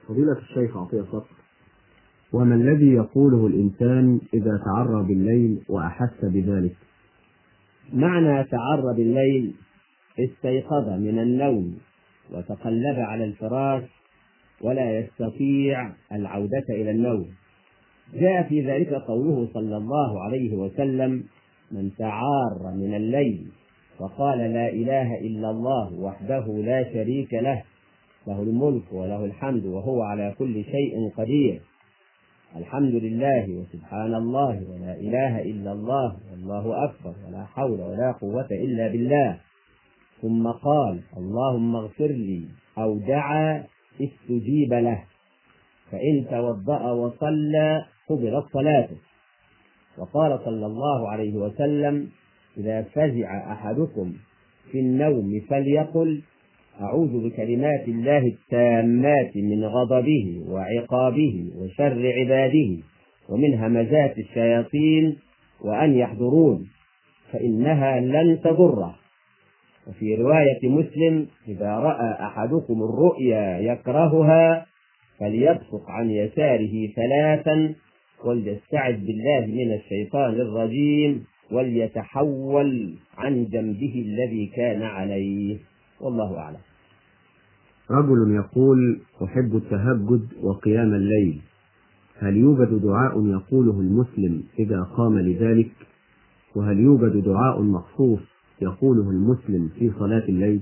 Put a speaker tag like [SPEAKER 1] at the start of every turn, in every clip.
[SPEAKER 1] فضيلة الشيخ عطية صقر، وما الذي يقوله الإنسان إذا تعرى بالليل وأحس بذلك؟
[SPEAKER 2] معنى تعرى بالليل: استيقظ من النوم وتقلب على الفراش ولا يستطيع العودة إلى النوم. جاء في ذلك قوله صلى الله عليه وسلم: من تعار من الليل فقال لا إله إلا الله وحده لا شريك له، له الملك وله الحمد وهو على كل شيء قدير، الحمد لله وسبحان الله ولا إله إلا الله والله أكبر ولا حول ولا قوة إلا بالله، ثم قال اللهم اغفر لي أو دعا استجيب له، فإن توضأ وصلى قبلت صلاته. وقال صلى الله عليه وسلم: إذا فزع أحدكم في النوم فليقل أعوذ بكلمات الله التامات من غضبه وعقابه وشر عباده ومن همزات الشياطين وأن يحضرون، فإنها لن تضره. وفي رواية مسلم: إذا رأى أحدكم الرؤيا يكرهها فليبصق عن يساره 3 وليستعذ بالله من الشيطان الرجيم وليتحول عن جنبه الذي كان عليه، والله أعلم.
[SPEAKER 1] رجل يقول أحب التهجد وقيام الليل، هل يوجد دعاء يقوله المسلم إذا قام لذلك؟ وهل يوجد دعاء مخصوص يقوله المسلم في صلاة الليل؟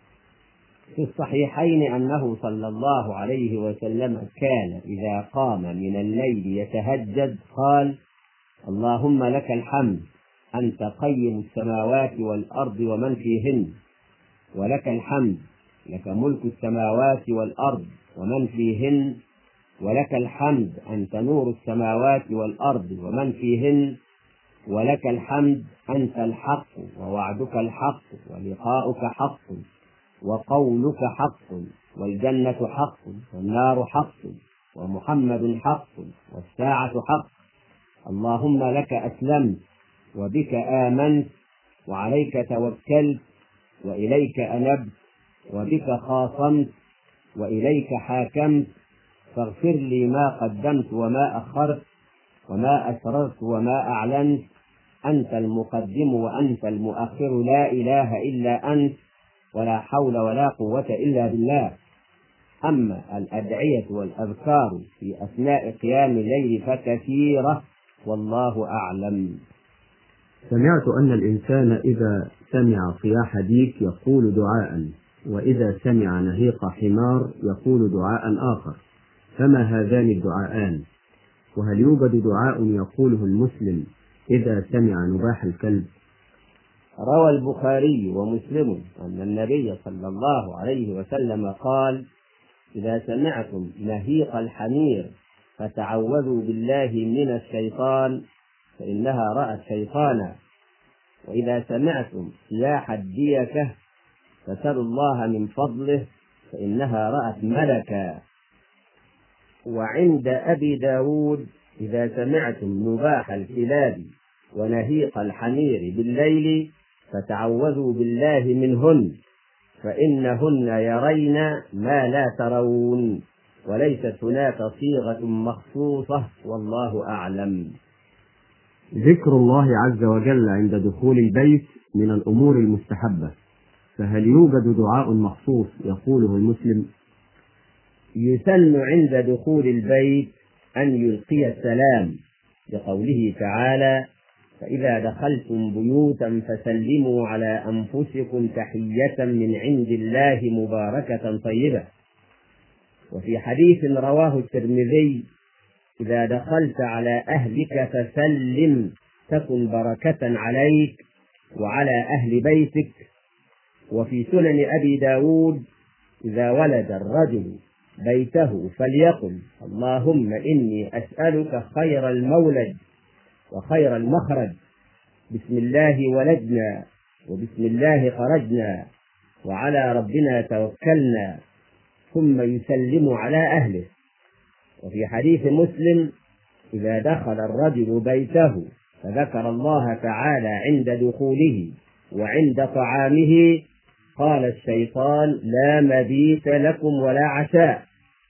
[SPEAKER 2] في الصحيحين أنه صلى الله عليه وسلم كان إذا قام من الليل يتهجد قال: اللهم لك الحمد أنت قيم السماوات والأرض ومن فيهن، ولك الحمد لك ملك السماوات والأرض ومن فيهن، ولك الحمد أنت نور السماوات والأرض ومن فيهن، ولك الحمد أنت الحق ووعدك الحق ولقاؤك حق وقولك حق والجنة حق والنار حق ومحمد حق والساعة حق، اللهم لك أسلمت وبك آمنت وعليك توكلت وإليك أنبت وبك خاصمت وإليك حاكمت، فاغفر لي ما قدمت وما أخرت وما أسررت وما أعلنت، أنت المقدم وأنت المؤخر، لا إله إلا أنت ولا حول ولا قوة إلا بالله. أما الأدعية والأذكار في أثناء قيام الليل فكثيرة، والله أعلم.
[SPEAKER 1] سمعت أن الإنسان إذا سمع صياح ديك يقول دعاء، وإذا سمع نهيق حمار يقول دعاء آخر، فما هذان الدعاءان؟ وهل يوجد دعاء يقوله المسلم إذا سمع نباح الكلب؟
[SPEAKER 2] روى البخاري ومسلم أن النبي صلى الله عليه وسلم قال: إذا سمعتم نهيق الحمير فتعوذوا بالله من الشيطان فإنها رأت شيطانا، وإذا سمعتم صياح الديكة فسلوا الله من فضله فإنها رأت ملكا. وعند أبي داود: إذا سمعتم نباح الكلاب ونهيق الحمير بالليل فتعوذوا بالله منهن فإنهن يرين ما لا ترون، وليست هناك صيغة مخصوصة، والله أعلم.
[SPEAKER 1] ذكر الله عز وجل عند دخول البيت من الأمور المستحبة، فهل يوجد دعاء مخصوص يقوله المسلم؟
[SPEAKER 2] يسن عند دخول البيت أن يلقي السلام، لقوله تعالى: فإذا دخلتم بيوتا فسلموا على أنفسكم تحية من عند الله مباركة طيبة. وفي حديث رواه الترمذي: إذا دخلت على أهلك فسلم تكن بركة عليك وعلى أهل بيتك. وفي سنن أبي داود: إذا ولد الرجل بيته فليقل اللهم إني أسألك خير المولد وخير المخرج، بسم الله ولدنا وبسم الله خرجنا وعلى ربنا توكلنا، ثم يسلم على أهله. وفي حديث مسلم: إذا دخل الرجل بيته فذكر الله تعالى عند دخوله وعند طعامه قال الشيطان لا مبيت لكم ولا عشاء،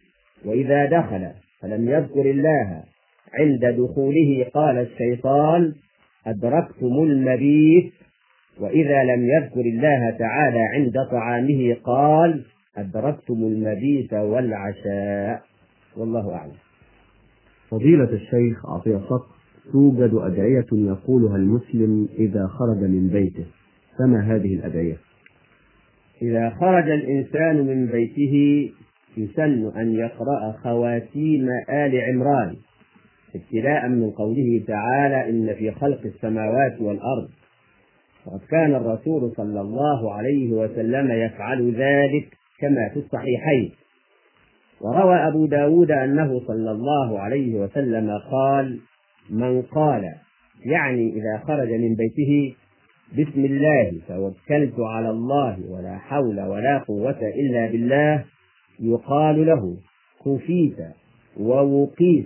[SPEAKER 2] وإذا دخل فلم يذكر الله عند دخوله قال الشيطان أدركتم المبيت، وإذا لم يذكر الله تعالى عند طعامه قال أدركتم المبيت والعشاء. والله أعلم.
[SPEAKER 1] فضيلة الشيخ عطية صقر، توجد أدعية يقولها المسلم إذا خرج من بيته، فما هذه الأدعية؟
[SPEAKER 2] إذا خرج الإنسان من بيته يسن أن يقرأ خواتيم آل عمران، ابتداء من قوله تعالى إن في خلق السماوات والأرض، وقد كان الرسول صلى الله عليه وسلم يفعل ذلك كما في الصحيحين. وروى أبو داود أنه صلى الله عليه وسلم قال من قال، يعني إذا خرج من بيته، بسم الله توكلت على الله ولا حول ولا قوة إلا بالله، يقال له كفيت ووقيت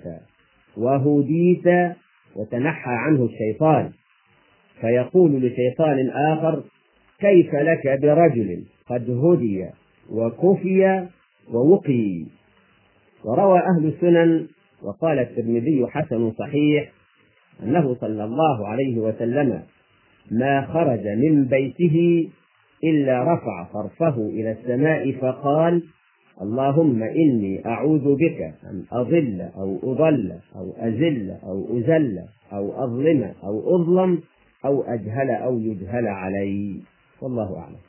[SPEAKER 2] وهديت وتنحى عنه الشيطان، فيقول لشيطان آخر كيف لك برجل قد هدي وكفي ووقي. وروى أهل السنن وقال الترمذي حسن صحيح أنه صلى الله عليه وسلم ما خرج من بيته إلا رفع طرفه إلى السماء فقال اللهم إني أعوذ بك أن أضل أو أضل أو أزل أو أزل أو أظلم أو أظلم أو أجهل أو يجهل علي. والله أعلم.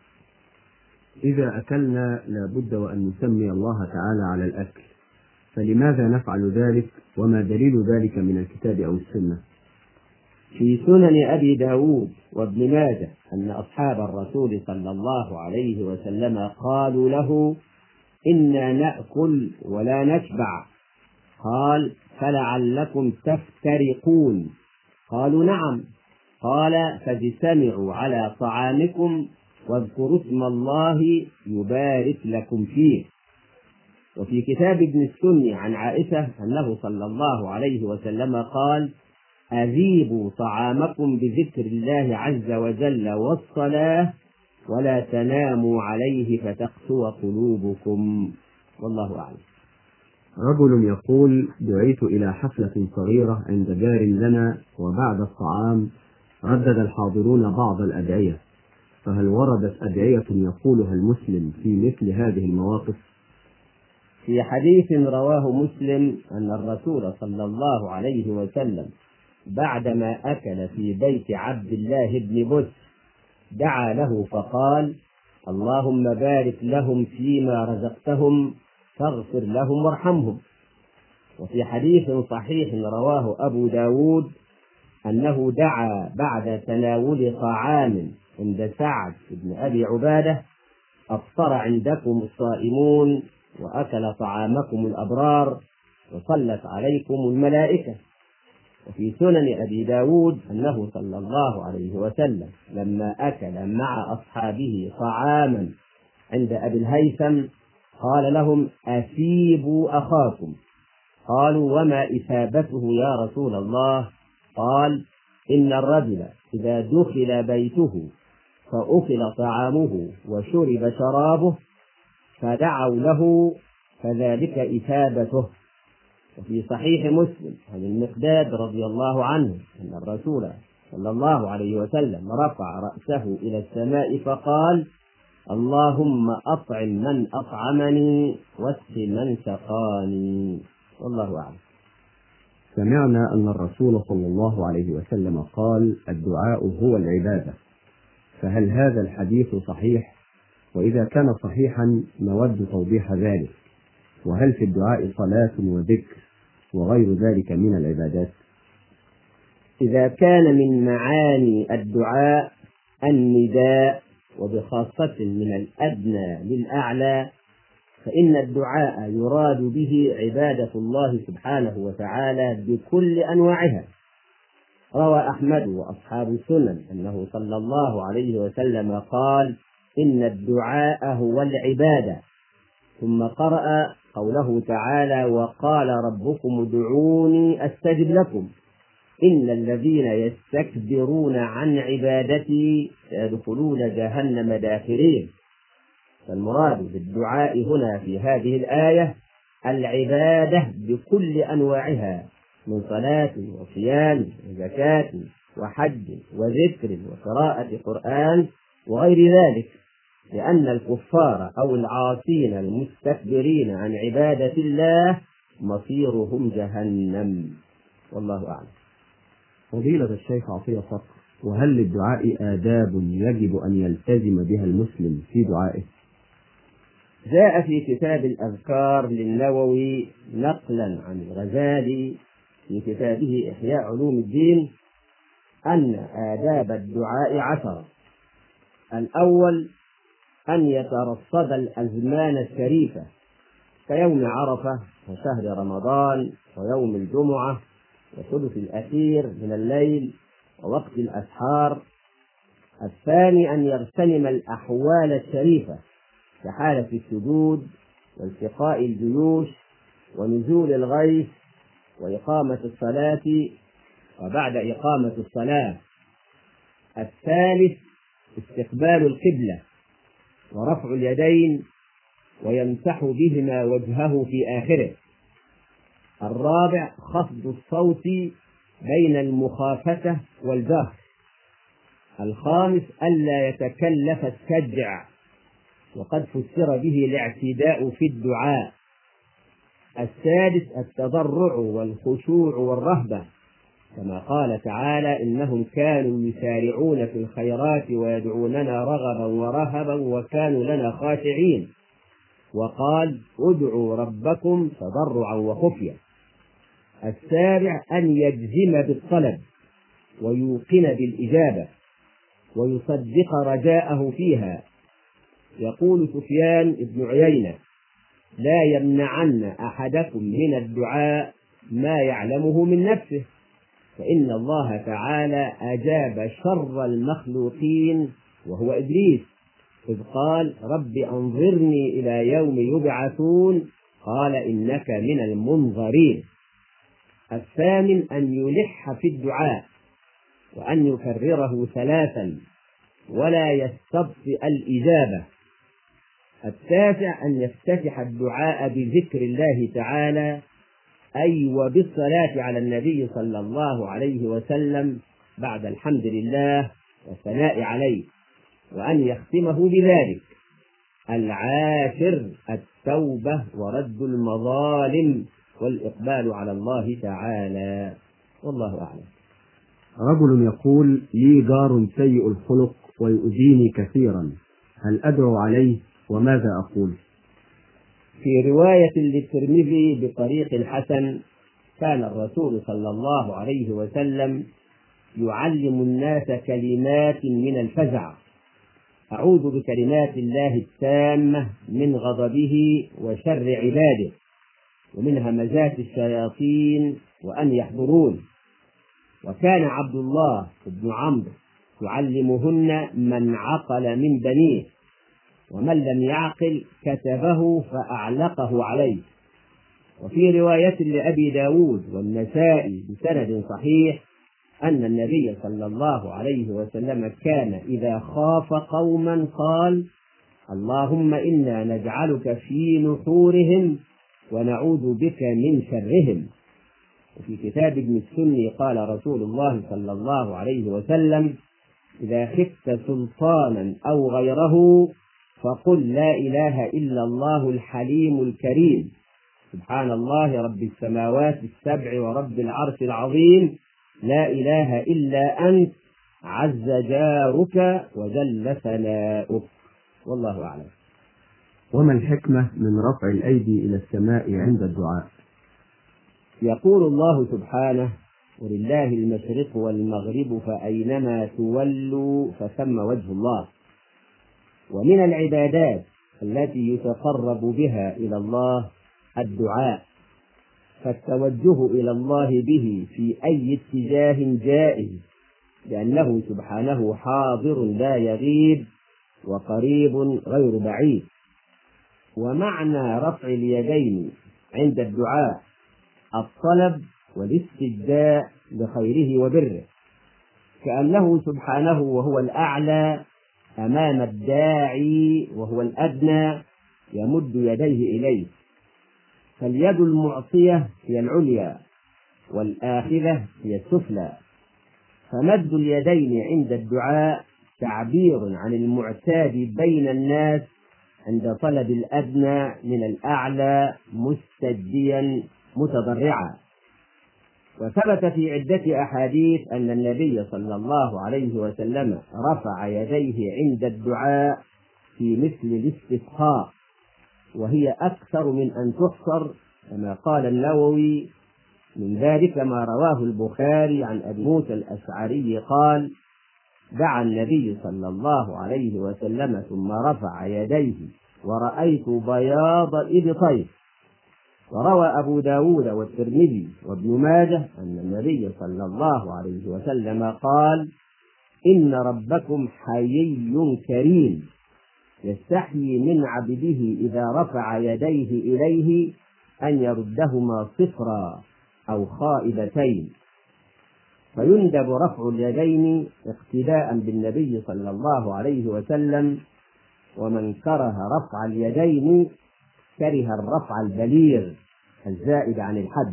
[SPEAKER 1] إذا أكلنا لابد وأن نسمي الله تعالى على الأكل، فلماذا نفعل ذلك، وما دليل ذلك من الكتاب أو السنة؟
[SPEAKER 2] في سنن أبي داود وابن ماجه أن أصحاب الرسول صلى الله عليه وسلم قالوا له إنا نأكل ولا نشبع، قال فلعلكم تفترقون، قالوا نعم، قال فاجتمعوا على طعامكم واذكروا اسم الله يبارك لكم فيه. وفي كتاب ابن السني عن عائشة أنه صلى الله عليه وسلم قال أذيبوا طعامكم بذكر الله عز وجل والصلاة ولا تناموا عليه فتقسو قلوبكم. والله أعلم.
[SPEAKER 1] رجل يقول دعيت إلى حفلة صغيرة عند جار لنا، وبعد الطعام ردد الحاضرون بعض الأدعية، فهل وردت أدعية يقولها المسلم في مثل هذه المواقف؟
[SPEAKER 2] في حديث رواه مسلم أن الرسول صلى الله عليه وسلم بعدما أكل في بيت عبد الله بن بس دعا له فقال اللهم بارك لهم فيما رزقتهم فاغفر لهم وارحمهم. وفي حديث صحيح رواه أبو داود أنه دعا بعد تناول طعام عند سعد بن أبي عبادة أفطر عندكم الصائمون وأكل طعامكم الأبرار وصلت عليكم الملائكة. وفي سنن أبي داود أنه صلى الله عليه وسلم لما أكل مع أصحابه طعاما عند أبي الهيثم قال لهم أثيبوا أخاكم، قالوا وما إثابته يا رسول الله؟ قال إن الرجل إذا دخل بيته فأكل طعامه وشرب شرابه فدعوا له فذلك إثابته. وفي صحيح مسلم عن المقداد رضي الله عنه أن الرسول صلى الله عليه وسلم رفع رأسه إلى السماء فقال اللهم أطعم من أطعمني واسق من سقاني. والله أعلم.
[SPEAKER 1] سمعنا أن الرسول صلى الله عليه وسلم قال الدعاء هو العبادة، فهل هذا الحديث صحيح؟ وإذا كان صحيحا نود توضيح ذلك، وهل في الدعاء صلاة وذكر وغير ذلك من العبادات؟
[SPEAKER 2] إذا كان من معاني الدعاء النداء وبخاصة من الأدنى للأعلى فإن الدعاء يراد به عبادة الله سبحانه وتعالى بكل أنواعها. روى أحمد وأصحاب السنن أنه صلى الله عليه وسلم قال إن الدعاء هو العبادة، ثم قرأ قوله تعالى وقال ربكم ادعوني أستجب لكم إن الذين يستكبرون عن عبادتي سيدخلون جهنم داخرين. فالمراد بالدعاء هنا في هذه الآية العبادة بكل أنواعها من صلاة وصيام وزكاة وحج وذكر وقراءة قرآن وغير ذلك، لأن الكفار أو العاصين المستكبرين عن عبادة الله مصيرهم جهنم. والله أعلم.
[SPEAKER 1] فضيلة الشيخ عطية صقر، وهل للدعاء آداب يجب أن يلتزم بها المسلم في دعائه؟
[SPEAKER 2] جاء في كتاب الأذكار للنووي نقلا عن الغزالي في كتابه إحياء علوم الدين أن آداب الدعاء 10. الأول أن يترصد الأزمان الشريفة كيوم عرفة وشهر رمضان ويوم الجمعة والثلث الأخير من الليل ووقت الأسحار. الثاني أن يغتنم الأحوال الشريفة كحالة السجود والتقاء الجيوش ونزول الغيث وإقامة الصلاة وبعد إقامة الصلاة. الثالث استقبال القبلة ورفع اليدين ويمسح بهما وجهه في آخره. الرابع خفض الصوت بين المخافة والجهر. الخامس ألا يتكلف السجع، وقد فسر به الاعتداء في الدعاء. السادس التضرع والخشوع والرهبة، كما قال تعالى إنهم كانوا يسارعون في الخيرات ويدعوننا رغبا ورهبا وكانوا لنا خاشعين، وقال ادعوا ربكم تضرعا وخفية. السابع أن يجزم بالطلب ويوقن بالإجابة ويصدق رجاءه فيها. يقول سفيان بن عيينة لا يمنعن أحدكم من الدعاء ما يعلمه من نفسه، فإن الله تعالى أجاب شر المخلوقين وهو إبليس إذ قال رب أنظرني إلى يوم يبعثون قال إنك من المنظرين. الثامن أن يلح في الدعاء وأن يكرره 3 ولا يستبطئ الإجابة. التاسع أن يفتتح الدعاء بذكر الله تعالى أي وبالصلاة على النبي صلى الله عليه وسلم بعد الحمد لله والثناء عليه، وأن يختمه بذلك. العاشر التوبة ورد المظالم والإقبال على الله تعالى. والله أعلم.
[SPEAKER 1] رجل يقول لي جار سيء الخلق ويؤذيني كثيرا، هل أدعو عليه وماذا أقول؟
[SPEAKER 2] في رواية للترمذي بطريق الحسن كان الرسول صلى الله عليه وسلم يعلم الناس كلمات من الفزع: أعوذ بكلمات الله التامة من غضبه وشر عباده ومن همزات الشياطين وأن يحضرون. وكان عبد الله بن عمرو يعلمهن من عقل من بنيه، ومن لم يعقل كتبه فأعلقه عليه. وفي رواية لأبي داود والنسائي بسند صحيح أن النبي صلى الله عليه وسلم كان إذا خاف قوما قال اللهم إنا نجعلك في نحورهم ونعوذ بك من شرهم. وفي كتاب ابن السني قال رسول الله صلى الله عليه وسلم إذا خفت سلطانا أو غيره فقل لا إله إلا الله الحليم الكريم سبحان الله رب السماوات السبع ورب العرش العظيم لا إله إلا أنت عز جارك وجل ثناؤك. والله أعلم.
[SPEAKER 1] وما الحكمة من رفع الأيدي إلى السماء عند الدعاء؟
[SPEAKER 2] يقول الله سبحانه ولله المشرق والمغرب فأينما تولوا فثم وجه الله. ومن العبادات التي يتقرب بها إلى الله الدعاء، فالتوجه إلى الله به في أي اتجاه جائز، لأنه سبحانه حاضر لا يغيب وقريب غير بعيد. ومعنى رفع اليدين عند الدعاء الطلب والاستجداء لخيره وبره، كأنه سبحانه وهو الأعلى أمام الداعي وهو الأدنى يمد يديه إليه. فاليد المعطية هي العليا والآخذة هي السفلى، فمد اليدين عند الدعاء تعبير عن المعتاد بين الناس عند طلب الأدنى من الأعلى مستجديا متضرعا. وثبت في عدة أحاديث أن النبي صلى الله عليه وسلم رفع يديه عند الدعاء في مثل الاستسقاء، وهي أكثر من أن تحصر، كما قال النووي: من ذلك ما رواه البخاري عن أبي موسى الأشعري قال: دعا النبي صلى الله عليه وسلم ثم رفع يديه ورأيت بياض إبطيه. وروى أبو داود والترمذي وابن ماجه أن النبي صلى الله عليه وسلم قال: إن ربكم حيي كريم يستحيي من عبده إذا رفع يديه إليه أن يردهما صفرا أو خائبتين. فيندب رفع اليدين اقتداء بالنبي صلى الله عليه وسلم، ومن كره رفع اليدين كره الرفع البليغ الزائد عن الحد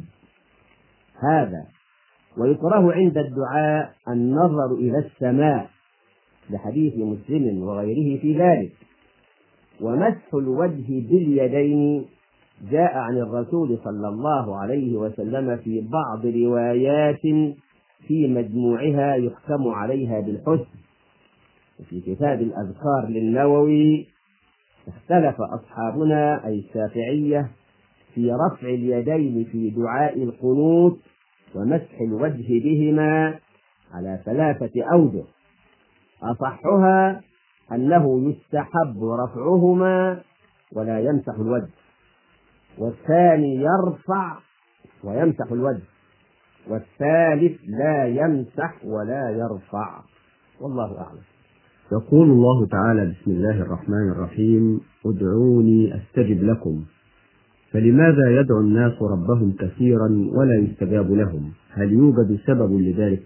[SPEAKER 2] هذا. ويكره عند الدعاء النظر إلى السماء لحديث مسلم وغيره في ذلك. ومسح الوجه باليدين جاء عن الرسول صلى الله عليه وسلم في بعض روايات في مجموعها يحكم عليها بالحسن. وفي كتاب الأذكار للنووي اختلف أصحابنا أي الشافعية في رفع اليدين في دعاء القنوت ومسح الوجه بهما على 3 أوجه. أصحها أنه يستحب رفعهما ولا يمسح الوجه، والثاني يرفع ويمسح الوجه، والثالث لا يمسح ولا يرفع، والله أعلم.
[SPEAKER 1] يقول الله تعالى: بسم الله الرحمن الرحيم: ادعوني أستجب لكم. فلماذا يدعو الناس ربهم كثيرا ولا يستجاب لهم؟ هل يوجد سبب لذلك؟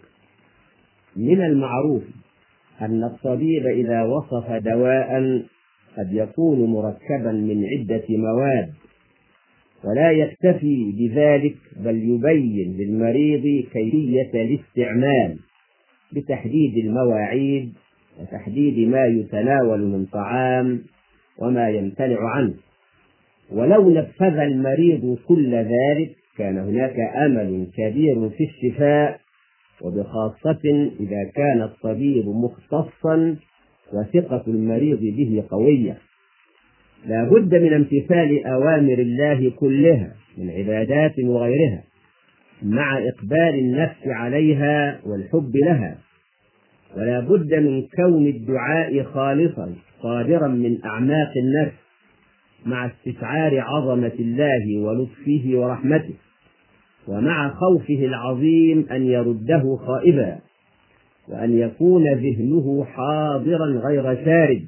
[SPEAKER 2] من المعروف أن الطبيب إذا وصف دواء قد يكون مركبا من عدة مواد، ولا يكتفي بذلك بل يبين للمريض كيفية الاستعمال بتحديد المواعيد وتحديد ما يتناول من طعام وما يمتنع عنه. ولو نفذ المريض كل ذلك كان هناك أمل كبير في الشفاء، وبخاصة إذا كان الطبيب مختصا وثقة المريض به قوية. لا بد من امتثال أوامر الله كلها من عبادات وغيرها، مع إقبال النفس عليها والحب لها. ولا بد من كون الدعاء خالصا صادرا من أعماق النفس، مع استشعار عظمة الله ولطفه ورحمته، ومع خوفه العظيم أن يرده خائبا، وأن يكون ذهنه حاضرا غير شارد،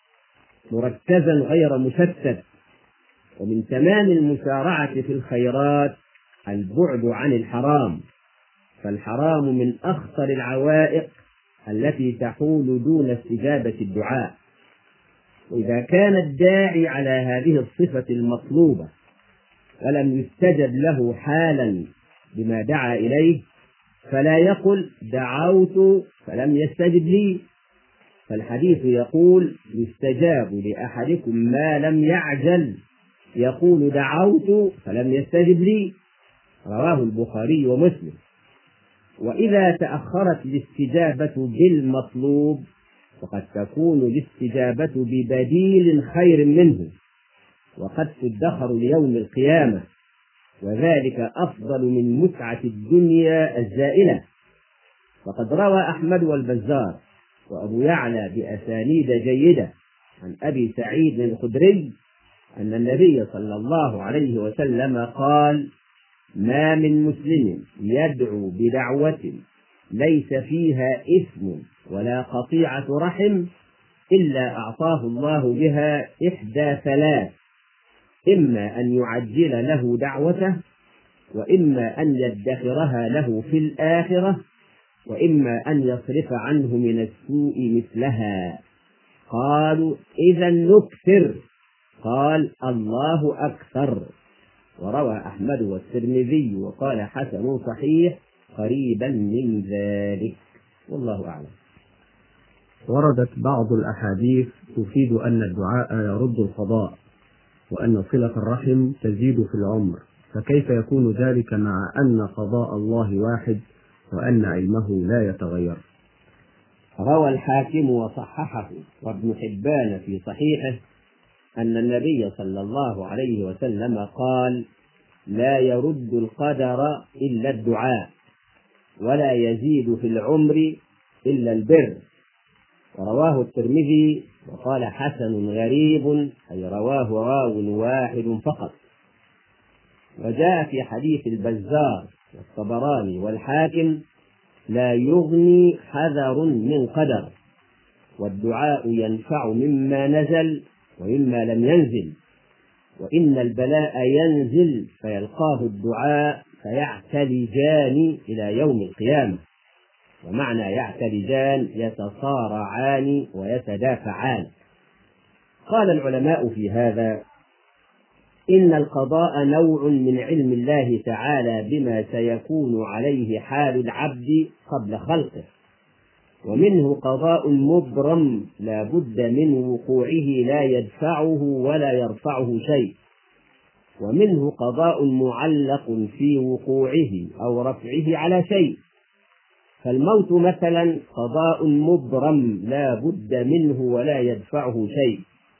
[SPEAKER 2] مركزا غير مشتت. ومن تمام المسارعة في الخيرات البعد عن الحرام، فالحرام من أخطر العوائق التي تحول دون استجابة الدعاء. وإذا كان الداعي على هذه الصفة المطلوبة ولم يستجب له حالا بما دعا إليه، فلا يقل دعوت فلم يستجب لي، فالحديث يقول يستجاب لأحدكم ما لم يعجل، يقول دعوت فلم يستجب لي، رواه البخاري ومسلم. وإذا تأخرت الاستجابة بالمطلوب فقد تكون الاستجابة ببديل خير منه، وقد تدخر ليوم القيامة، وذلك أفضل من متعة الدنيا الزائلة. وقد روى أحمد والبزار وأبو يعلى بأسانيد جيدة عن أبي سعيد الخدري أن النبي صلى الله عليه وسلم قال: ما من مسلم يدعو بدعوة ليس فيها إثم ولا قطيعة رحم إلا أعطاه الله بها إحدى 3: إما أن يعجل له دعوته، وإما أن يدخرها له في الآخرة، وإما أن يصرف عنه من السوء مثلها. قالوا: إذا نكثر. قال: الله أكثر. وروى أحمد والترمذي وقال حسن صحيح قريبا من ذلك، والله أعلم.
[SPEAKER 1] وردت بعض الأحاديث تفيد أن الدعاء يرد القضاء، وأن صلة الرحم تزيد في العمر، فكيف يكون ذلك مع أن قضاء الله واحد وأن علمه لا يتغير؟
[SPEAKER 2] روى الحاكم وصححه وابن حبان في صحيحه أن النبي صلى الله عليه وسلم قال: لا يرد القدر إلا الدعاء، ولا يزيد في العمر إلا البر. ورواه الترمذي وقال حسن غريب، أي رواه راو واحد فقط. وجاء في حديث البزار والطبراني والحاكم: لا يغني حذر من قدر، والدعاء ينفع مما نزل ومما لم ينزل، وإن البلاء ينزل فيلقاه الدعاء فيعتلجان إلى يوم القيامة. ومعنى يعتلجان يتصارعان ويتدافعان. قال العلماء في هذا: إن القضاء نوع من علم الله تعالى بما سيكون عليه حال العبد قبل خلقه، ومنه قضاء مبرم لا بد من وقوعه لا يدفعه ولا يرفعه شيء، ومنه قضاء معلق في وقوعه أو رفعه على شيء. فالموت مثلا قضاء مبرم لا بد منه ولا يدفعه شيء،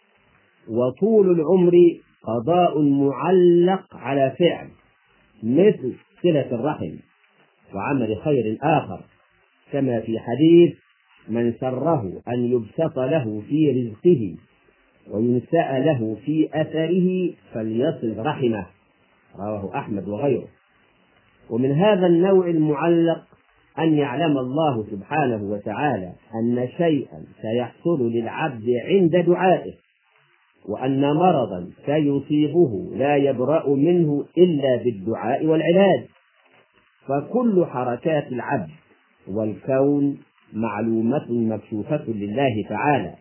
[SPEAKER 2] وطول العمر قضاء معلق على فعل مثل صلة الرحم وعمل خير آخر، كما في حديث: من سره أن يبسط له في رزقه وينسأ له في أثره فليصل رحمه، رواه أحمد وغيره. ومن هذا النوع المعلق أن يعلم الله سبحانه وتعالى أن شيئا سيحصل للعبد عند دعائه، وأن مرضا سيصيبه لا يبرأ منه إلا بالدعاء والعلاج. فكل حركات العبد والكون معلومة مكشوفة لله تعالى،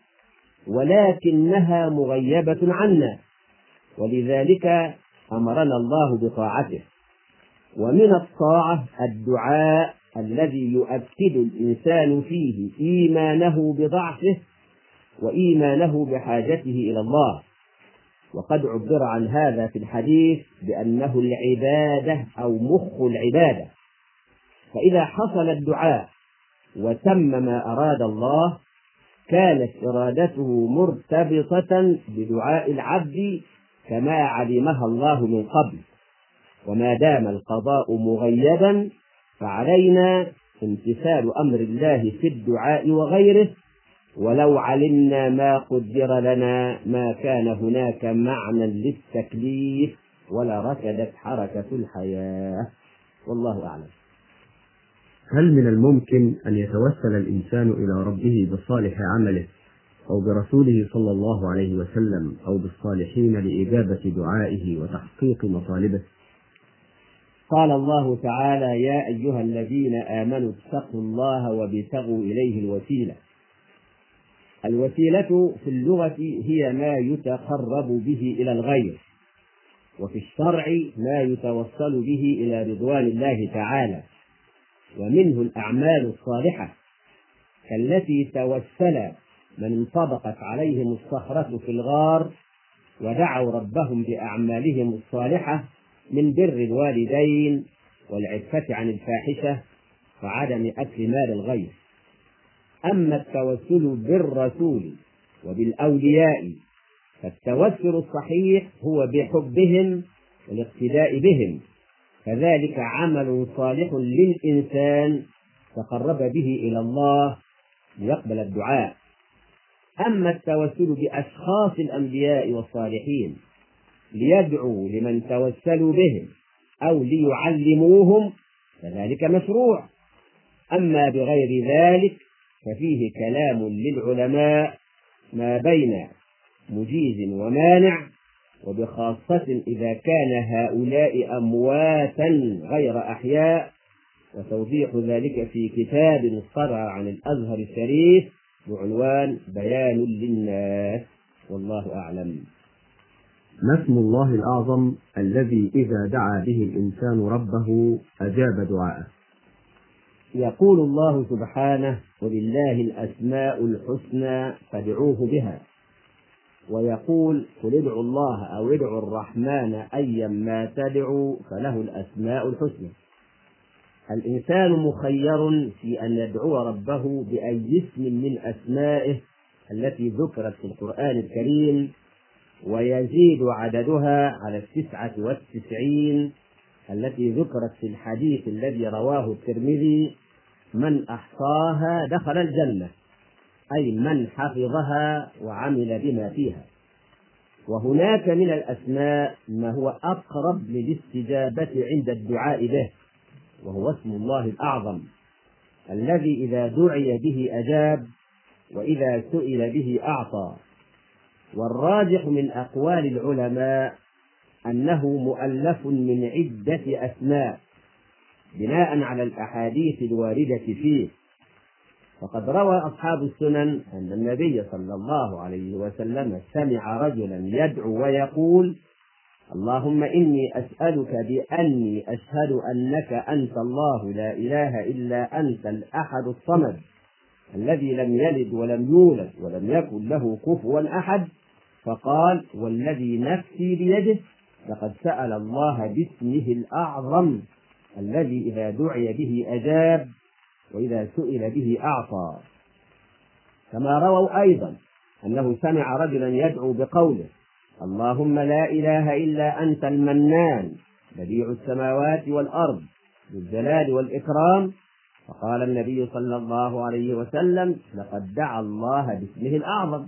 [SPEAKER 2] ولكنها مغيبة عنا، ولذلك أمرنا الله بطاعته. ومن الطاعة الدعاء الذي يؤكد الإنسان فيه إيمانه بضعفه وإيمانه بحاجته إلى الله. وقد عبر عن هذا في الحديث بأنه العبادة أو مخ العبادة. فإذا حصل الدعاء وتم ما أراد الله كانت إرادته مرتبطة بدعاء العبد كما علمها الله من قبل. وما دام القضاء مغيبا فعلينا امتثال أمر الله في الدعاء وغيره، ولو علمنا ما قدر لنا ما كان هناك معنى للتكليف ولا ركدت حركة الحياة، والله أعلم.
[SPEAKER 1] هل من الممكن أن يتوسل الإنسان إلى ربه بصالح عمله أو برسوله صلى الله عليه وسلم أو بالصالحين لإجابة دعائه وتحقيق مطالبه؟
[SPEAKER 2] قال الله تعالى: يا أيها الذين آمنوا اتقوا الله وابتغوا إليه الوسيلة. الوسيلة في اللغة هي ما يتقرب به إلى الغير، وفي الشرع ما يتوصل به إلى رضوان الله تعالى. ومنه الأعمال الصالحة كالتي توسل من انطبقت عليهم الصخرة في الغار ودعوا ربهم بأعمالهم الصالحة من بر الوالدين والعفة عن الفاحشة وعدم أكل مال الغير. أما التوسل بالرسول وبالأولياء فالتوسل الصحيح هو بحبهم والاقتداء بهم، فذلك عمل صالح للإنسان تقرب به إلى الله ليقبل الدعاء. أما التوسل بأشخاص الأنبياء والصالحين ليدعوا لمن توسلوا بهم أو ليعلموهم فذلك مشروع. أما بغير ذلك ففيه كلام للعلماء ما بين مجيز ومانع، وبخاصة إذا كان هؤلاء أمواتا غير أحياء، وتوضيح ذلك في كتاب صدر عن الأزهر الشريف بعنوان بيان للناس، والله أعلم.
[SPEAKER 1] ما اسم الله الأعظم الذي إذا دعا به الإنسان ربه أجاب دعاءه؟
[SPEAKER 2] يقول الله سبحانه: ولله الأسماء الحسنى فادعوه بها. ويقول: قل ادعوا الله أو ادعوا الرحمن أيا ما تدعوا فله الأسماء الحسنى. الإنسان مخير في أن يدعو ربه بأي اسم من أسمائه التي ذكرت في القرآن الكريم، ويزيد عددها على 99 التي ذكرت في الحديث الذي رواه الترمذي: من أحصاها دخل الجنة، أي من حفظها وعمل بما فيها. وهناك من الأسماء ما هو أقرب للاستجابة عند الدعاء به، وهو اسم الله الأعظم الذي إذا دعي به أجاب، وإذا سئل به أعطى. والراجح من أقوال العلماء أنه مؤلف من عدة أسماء بناء على الأحاديث الواردة فيه. فقد روى أصحاب السنن أن النبي صلى الله عليه وسلم سمع رجلا يدعو ويقول: اللهم إني أسألك بأني أشهد أنك أنت الله لا إله إلا أنت الأحد الصمد الذي لم يلد ولم يولد ولم يكن له كفوا أحد. فقال: والذي نفسي بيده لقد سأل الله باسمه الأعظم الذي إذا دعي به أجاب، وإذا سئل به أعطى. كما رووا أيضا أنه سمع رجلا يدعو بقوله: اللهم لا إله إلا أنت المنان بديع السماوات والأرض ذو الجلال والإكرام. فقال النبي صلى الله عليه وسلم: لقد دعا الله باسمه الأعظم.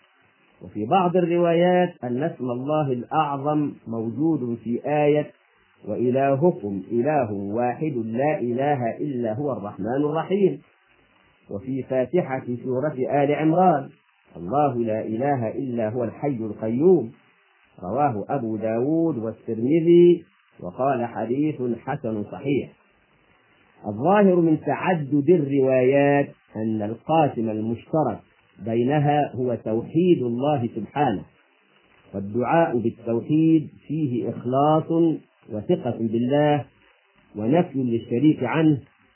[SPEAKER 2] وفي بعض الروايات أن اسم الله الأعظم موجود في آية: وإلهكم إله واحد لا إله إلا هو الرحمن الرحيم. وفي فاتحة سورة آل عمران: الله لا إله إلا هو الحي القيوم. رواه أبو داود والترمذي وقال: حديث حسن صحيح. الظاهر من تعدد الروايات أن القاسم المشترك بينها هو توحيد الله سبحانه، والدعاء بالتوحيد فيه إخلاص وثقة بالله ونفي للشريك عنه،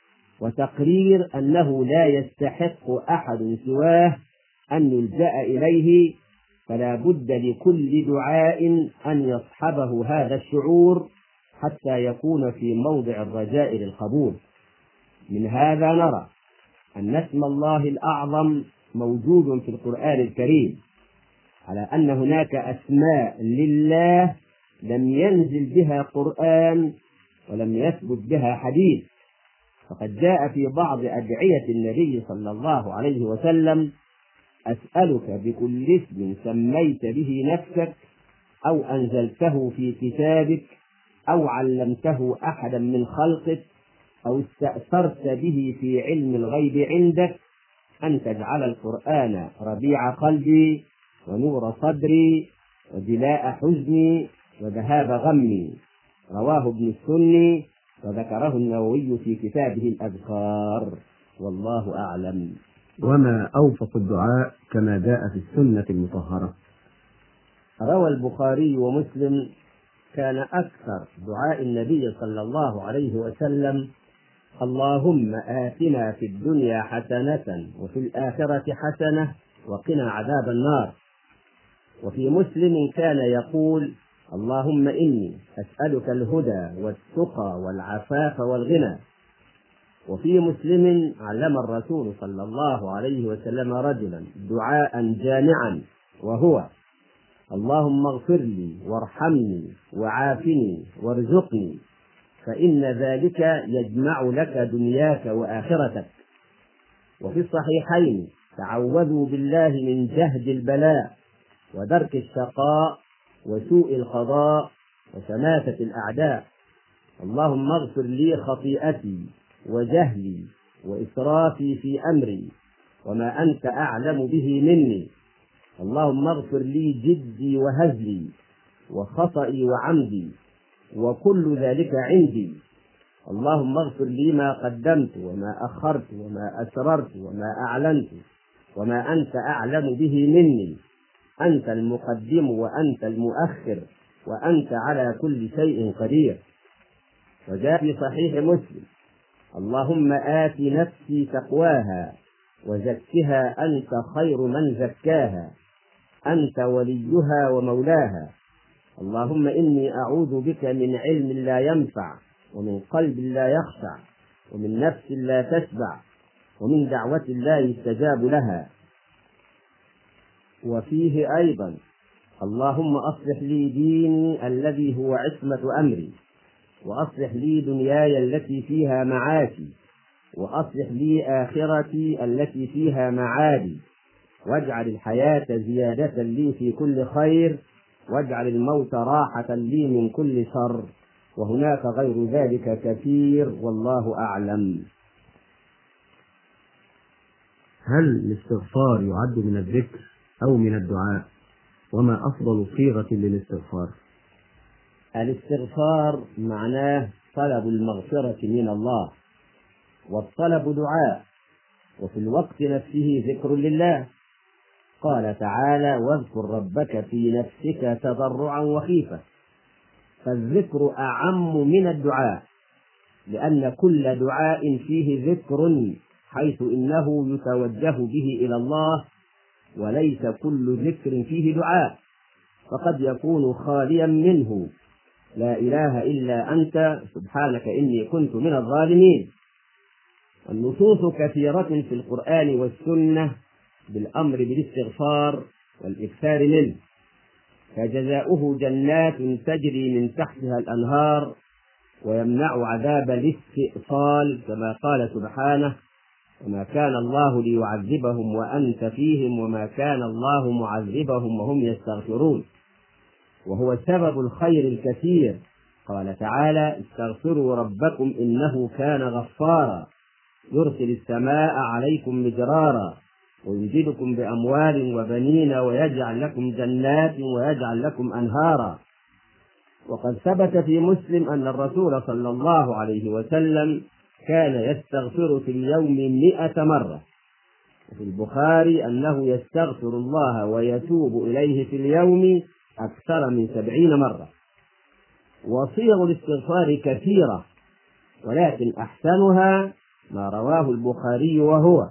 [SPEAKER 2] وتقرير أنه لا يستحق أحد سواه أن يلجأ إليه، فلا بد لكل دعاء أن يصحبه هذا الشعور حتى يكون في موضع الرجاء للقبول. من هذا نرى أن اسم الله الأعظم موجود في القرآن الكريم، على أن هناك أسماء لله لم ينزل بها قرآن ولم يثبت بها حديث. فقد جاء في بعض أدعية النبي صلى الله عليه وسلم: أسألك بكل اسم سميت به نفسك أو أنزلته في كتابك أو علمته أحدا من خلقك أو استأثرت به في علم الغيب عندك أن تجعل القرآن ربيع قلبي ونور صدري وجلاء حزني وذهاب غمي. رواه ابن السني وذكره النووي في كتابه الأذكار، والله أعلم.
[SPEAKER 1] وما أوفق الدعاء كما جاء في السنة المطهرة؟
[SPEAKER 2] روى البخاري ومسلم: كان أكثر دعاء النبي صلى الله عليه وسلم: اللهم آتنا في الدنيا حسنة وفي الآخرة حسنة وقنا عذاب النار. وفي مسلم كان يقول: اللهم إني أسألك الهدى والتقى والعفاف والغنى. وفي مسلم علم الرسول صلى الله عليه وسلم رجلا دعاء جامعا، وهو: اللهم اغفر لي وارحمني وعافني وارزقني، فإن ذلك يجمع لك دنياك وآخرتك. وفي الصحيحين: تعوذوا بالله من جهد البلاء ودرك الشقاء وسوء القضاء وشماتة الأعداء. اللهم اغفر لي خطيئتي وجهلي وإسرافي في أمري وما أنت أعلم به مني. اللهم اغفر لي جدي وهزلي وخطئي وعمدي وكل ذلك عندي. اللهم اغفر لي ما قدمت وما أخرت وما أسررت وما أعلنت وما أنت أعلم به مني. أنت المقدم وأنت المؤخر وأنت على كل شيء قدير. وجاء في صحيح مسلم: اللهم آت نفسي تقواها وزكها أنت خير من زكاها أنت وليها ومولاها. اللهم إني أعوذ بك من علم لا ينفع ومن قلب لا يخشع ومن نفس لا تشبع ومن دعوة لا يستجاب لها. وفيه أيضا: اللهم أصلح لي ديني الذي هو عصمة أمري، وأصلح لي دنياي التي فيها معاشي، وأصلح لي آخرتي التي فيها معادي، واجعل الحياة زيادة لي في كل خير، واجعل الموت راحة لي من كل شر، وهناك غير ذلك كثير والله أعلم.
[SPEAKER 1] هل الاستغفار يعد من الذكر أو من الدعاء؟ وما أفضل صيغة للاستغفار؟
[SPEAKER 2] الاستغفار معناه طلب المغفرة من الله، والطلب دعاء، وفي الوقت نفسه ذكر لله. قال تعالى: واذكر ربك في نفسك تضرعا وخيفة. فالذكر أعم من الدعاء، لأن كل دعاء فيه ذكر، حيث إنه يتوجه به إلى الله، وليس كل ذكر فيه دعاء، فقد يكون خاليا منه: لا إله إلا أنت سبحانك إني كنت من الظالمين. والنصوص كثيرة في القرآن والسنة بالأمر بالاستغفار والإكثار منه، فجزاؤه جنات تجري من تحتها الأنهار، ويمنع عذاب الاستئصال، كما قال سبحانه: وما كان الله ليعذبهم وأنت فيهم وما كان الله معذبهم وهم يستغفرون. وهو سبب الخير الكثير. قال تعالى: استغفروا ربكم إنه كان غفارا يرسل السماء عليكم مدرارا ويمددكم بأموال وبنين ويجعل لكم جنات ويجعل لكم أنهارا. وقد ثبت في مسلم أن الرسول صلى الله عليه وسلم كان يستغفر في اليوم 100 مرة، وفي البخاري أنه يستغفر الله ويتوب إليه في اليوم أكثر من 70 مرة. وصيغ الاستغفار كثيرة، ولكن أحسنها ما رواه البخاري، وهو: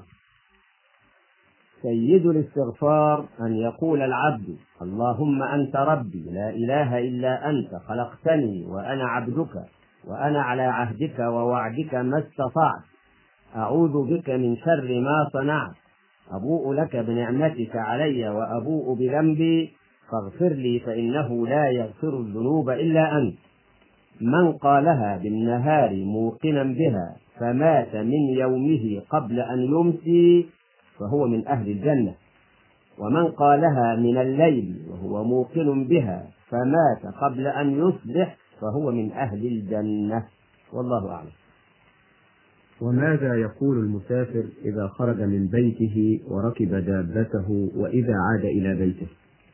[SPEAKER 2] سيد الاستغفار أن يقول العبد: اللهم أنت ربي لا إله إلا أنت خلقتني وأنا عبدك وأنا على عهدك ووعدك ما استطعت، أعوذ بك من شر ما صنعت، أبوء لك بنعمتك علي وأبوء بذنبي فاغفر لي فإنه لا يغفر الذنوب إلا أنت. من قالها بالنهار موقنا بها فمات من يومه قبل أن يمسي فهو من أهل الجنة، ومن قالها من الليل وهو موقن بها فمات قبل أن يصبح فهو من أهل الجنة، والله أعلم.
[SPEAKER 1] وماذا يقول المسافر إذا خرج من بيته وركب دابته وإذا عاد إلى بيته؟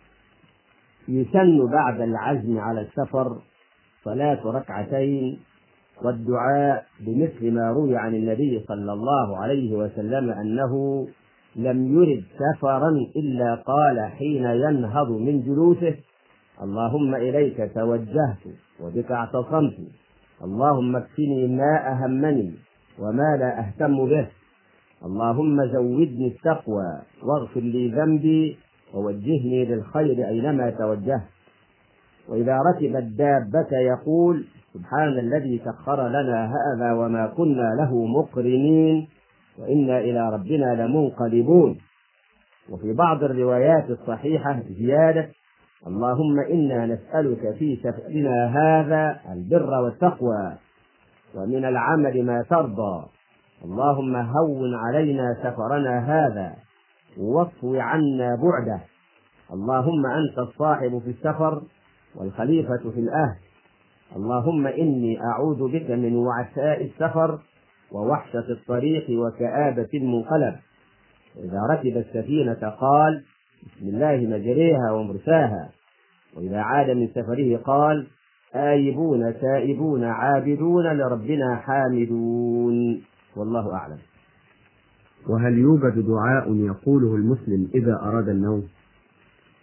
[SPEAKER 2] يسن بعد العزم على السفر صلاة ركعتين والدعاء بمثل ما روي عن النبي صلى الله عليه وسلم أنه لم يرد سفرا إلا قال حين ينهض من جلوسه: اللهم إليك توجهت وبك اعتصمت، اللهم اكفني ما أهمني وما لا أهتم به، اللهم زودني التقوى واغفر لي ذنبي ووجهني للخير أينما توجهت. وإذا ركب الدابة يقول: سبحان الذي سخر لنا هذا وما كنا له مقرنين وإنا إلى ربنا لمنقلبون. وفي بعض الروايات الصحيحة زيادة: اللهم إنا نسألك في سفرنا هذا البر والتقوى ومن العمل ما ترضى، اللهم هون علينا سفرنا هذا واطوي عنا بعده، اللهم أنت الصاحب في السفر والخليفة في الأهل، اللهم إني أعوذ بك من وعثاء السفر ووحشة الطريق وكآبة المنقلب. إذا ركب السفينة قال: بسم الله مجريها ومرساها. وإذا عاد من سفره قال: آيبون تائبون عابدون لربنا حامدون، والله أعلم.
[SPEAKER 1] وهل يوجد دعاء يقوله المسلم إذا أراد النوم؟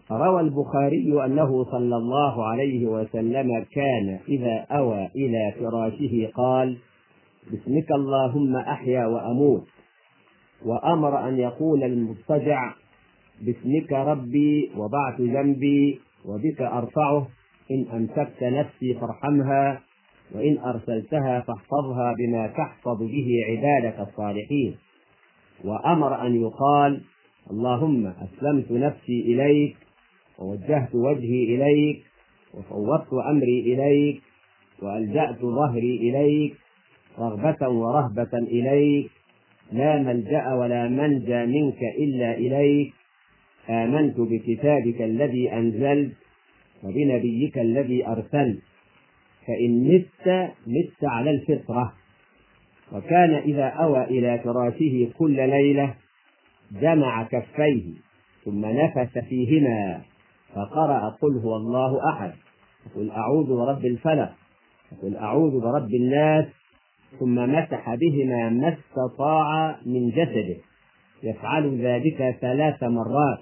[SPEAKER 2] روى البخاري أنه صلى الله عليه وسلم كان إذا أوى إلى فراشه قال: باسمك اللهم أحيا وأموت. وأمر أن يقول المضطجع: باسمك ربي وضعت جنبي وبك أرفعه، إن أمسكت نفسي فارحمها، وإن أرسلتها فاحفظها بما تحفظ به عبادك الصالحين. وأمر أن يقال: اللهم أسلمت نفسي إليك ووجهت وجهي إليك وفوضت أمري إليك وألجأت ظهري إليك رغبة ورهبة إليك، لا ملجأ ولا منجى منك إلا إليك. آمنت بكتابك الذي أنزلت وبنبيك الذي أرسلت، فإن مت على الفطرة. وكان إذا أوى إلى فراشه كل ليلة جمع كفيه ثم نفث فيهما فقرأ: قل هو الله أحد، قل أعوذ برب الفلق، قل أعوذ برب الناس، ثم مسح بهما ما استطاع من جسده، يفعل ذلك 3 مرات.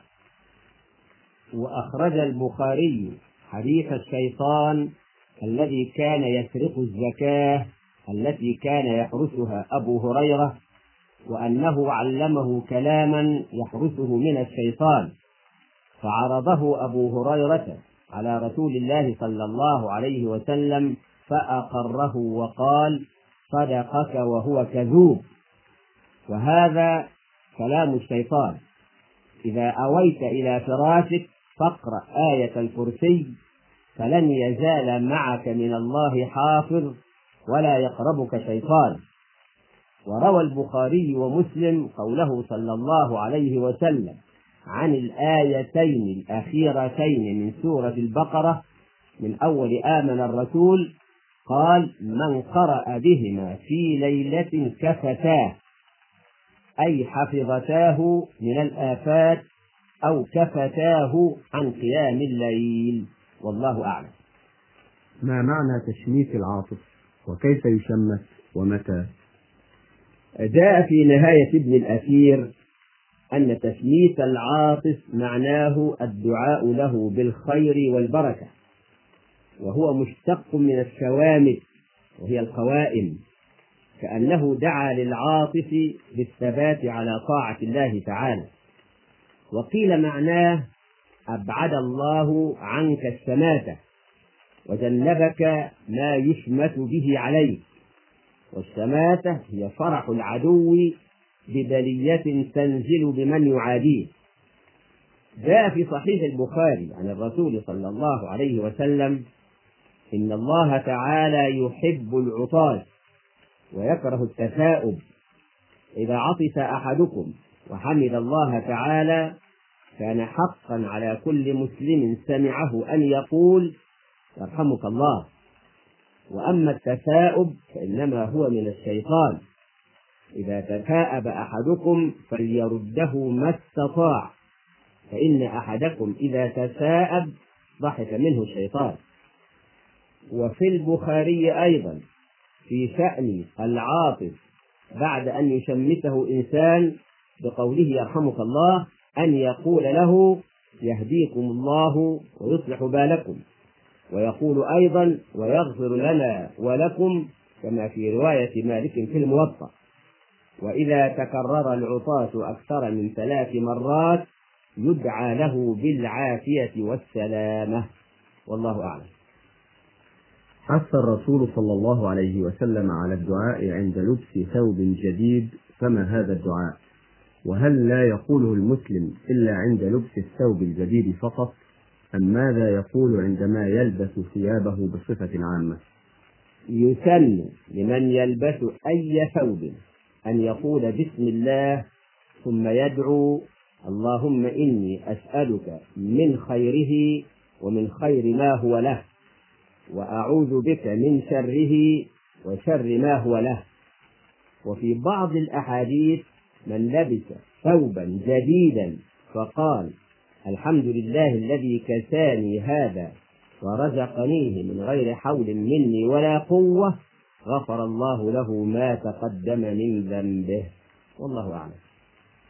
[SPEAKER 2] وأخرج البخاري حديث الشيطان الذي كان يسرق الزكاة التي كان يحرسها أبو هريرة، وأنه علمه كلاما يحرسه من الشيطان، فعرضه أبو هريرة على رسول الله صلى الله عليه وسلم فأقره وقال: صدقك وهو كذوب. وهذا كلام الشيطان. إذا أويت إلى فراشك فاقرأ آية الكرسي فلن يزال معك من الله حافظ ولا يقربك شيطان. وروى البخاري ومسلم قوله صلى الله عليه وسلم عن الآيتين الأخيرتين من سورة البقرة من أول آمن الرسول، قال: من قرأ بهما في ليلة كفتاه، أي حفظتاه من الآفات أو كفتاه عن قيام الليل. والله أعلم.
[SPEAKER 1] ما معنى تشميت العاطف، وكيف يشمت ومتى؟
[SPEAKER 2] جاء في نهاية ابن الأثير أن تشميت العاطف معناه الدعاء له بالخير والبركة، وهو مشتق من الشوامت وهي القوائم، كأنه دعا للعاطف بالثبات على طاعة الله تعالى. وقيل معناه أبعد الله عنك الشماتة وجنبك ما يشمت به عليك. والشماتة هي فرح العدو ببلية تنزل بمن يعاديه. جاء في صحيح البخاري عن الرسول صلى الله عليه وسلم: إن الله تعالى يحب العطاس ويكره التثاؤب. إذا عطس أحدكم وحمد الله تعالى كان حقا على كل مسلم سمعه أن يقول: يرحمك الله. وأما التثاؤب فإنما هو من الشيطان. إذا تثاءب أحدكم فليرده ما استطاع، فإن أحدكم إذا تثاءب ضحك منه الشيطان. وفي البخاري أيضا في شأن العاطف بعد أن يشمته إنسان بقوله يرحمك الله أن يقول له: يهديكم الله ويصلح بالكم، ويقول أيضا: ويغفر لنا ولكم، كما في رواية مالك في الموطأ. وإذا تكرر العطاس أكثر من 3 مرات يدعى له بالعافية والسلامة. والله أعلم.
[SPEAKER 1] حث الرسول صلى الله عليه وسلم على الدعاء عند لبس ثوب جديد، فما هذا الدعاء؟ وهل لا يقوله المسلم إلا عند لبس الثوب الجديد فقط، أم ماذا يقول عندما يلبس ثيابه بصفة عامة؟
[SPEAKER 2] يسن لمن يلبس أي ثوب أن يقول بسم الله ثم يدعو: اللهم إني أسألك من خيره ومن خير ما هو له، وأعوذ بك من شره وشر ما هو له. وفي بعض الأحاديث من لبس ثوبا جديدا فقال: الحمد لله الذي كساني هذا ورزقنيه من غير حول مني ولا قوة، غفر الله له ما تقدم من ذنبه. والله أعلم.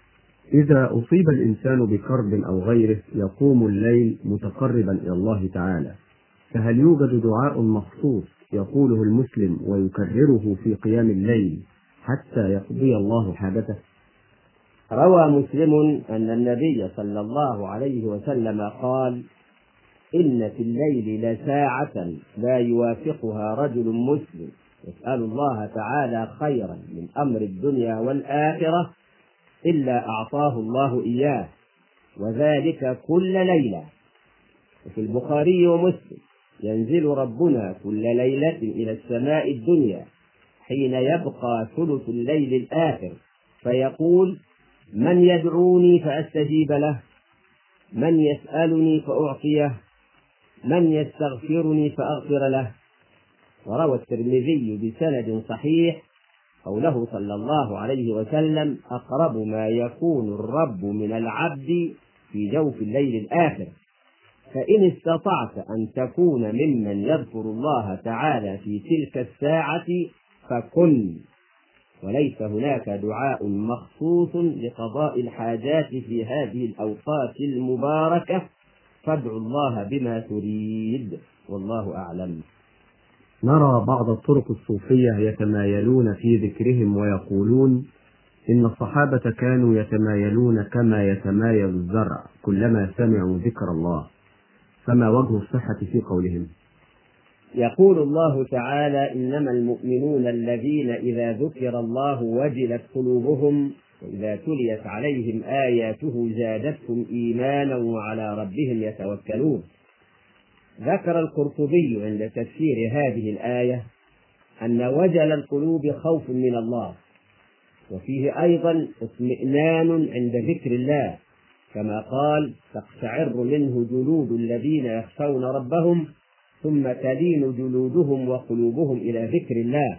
[SPEAKER 1] إذا أصيب الإنسان بكرب أو غيره يقوم الليل متقربا إلى الله تعالى، فهل يوجد دعاء مخصوص يقوله المسلم ويكرره في قيام الليل حتى يقضي الله حاجته؟
[SPEAKER 2] روى مسلم أن النبي صلى الله عليه وسلم قال: إن في الليل لساعة لا يوافقها رجل مسلم يسأل الله تعالى خيرا من أمر الدنيا والآخرة إلا أعطاه الله إياه، وذلك كل ليلة. وفي البخاري ومسلم: ينزل ربنا كل ليلة إلى السماء الدنيا حين يبقى ثلث الليل الآخر فيقول: من يدعوني فأستجيب له، من يسألني فأعطيه، من يستغفرني فأغفر له. وروى الترمذي بسند صحيح قوله صلى الله عليه وسلم: أقرب ما يكون الرب من العبد في جوف الليل الآخر، فإن استطعت أن تكون ممن يذكر الله تعالى في تلك الساعة فكن. وليس هناك دعاء مخصوص لقضاء الحاجات في هذه الأوقات المباركة، فادعوا الله بما تريد، والله أعلم.
[SPEAKER 1] نرى بعض الطرق الصوفية يتمايلون في ذكرهم ويقولون إن الصحابة كانوا يتمايلون كما يتمايل الزرع كلما سمعوا ذكر الله، فما وجه الصحة في قولهم؟
[SPEAKER 2] يقول الله تعالى: إنما المؤمنون الذين إذا ذكر الله وجلت قلوبهم وإذا تليت عليهم آياته زادتهم إيمانا وعلى ربهم يتوكلون. ذكر القرطبي عند تفسير هذه الآية أن وجل القلوب خوف من الله، وفيه أيضا اطمئنان عند ذكر الله، كما قال: تقشعر منه جلود الذين يخشون ربهم ثم تلين جلودهم وقلوبهم إلى ذكر الله.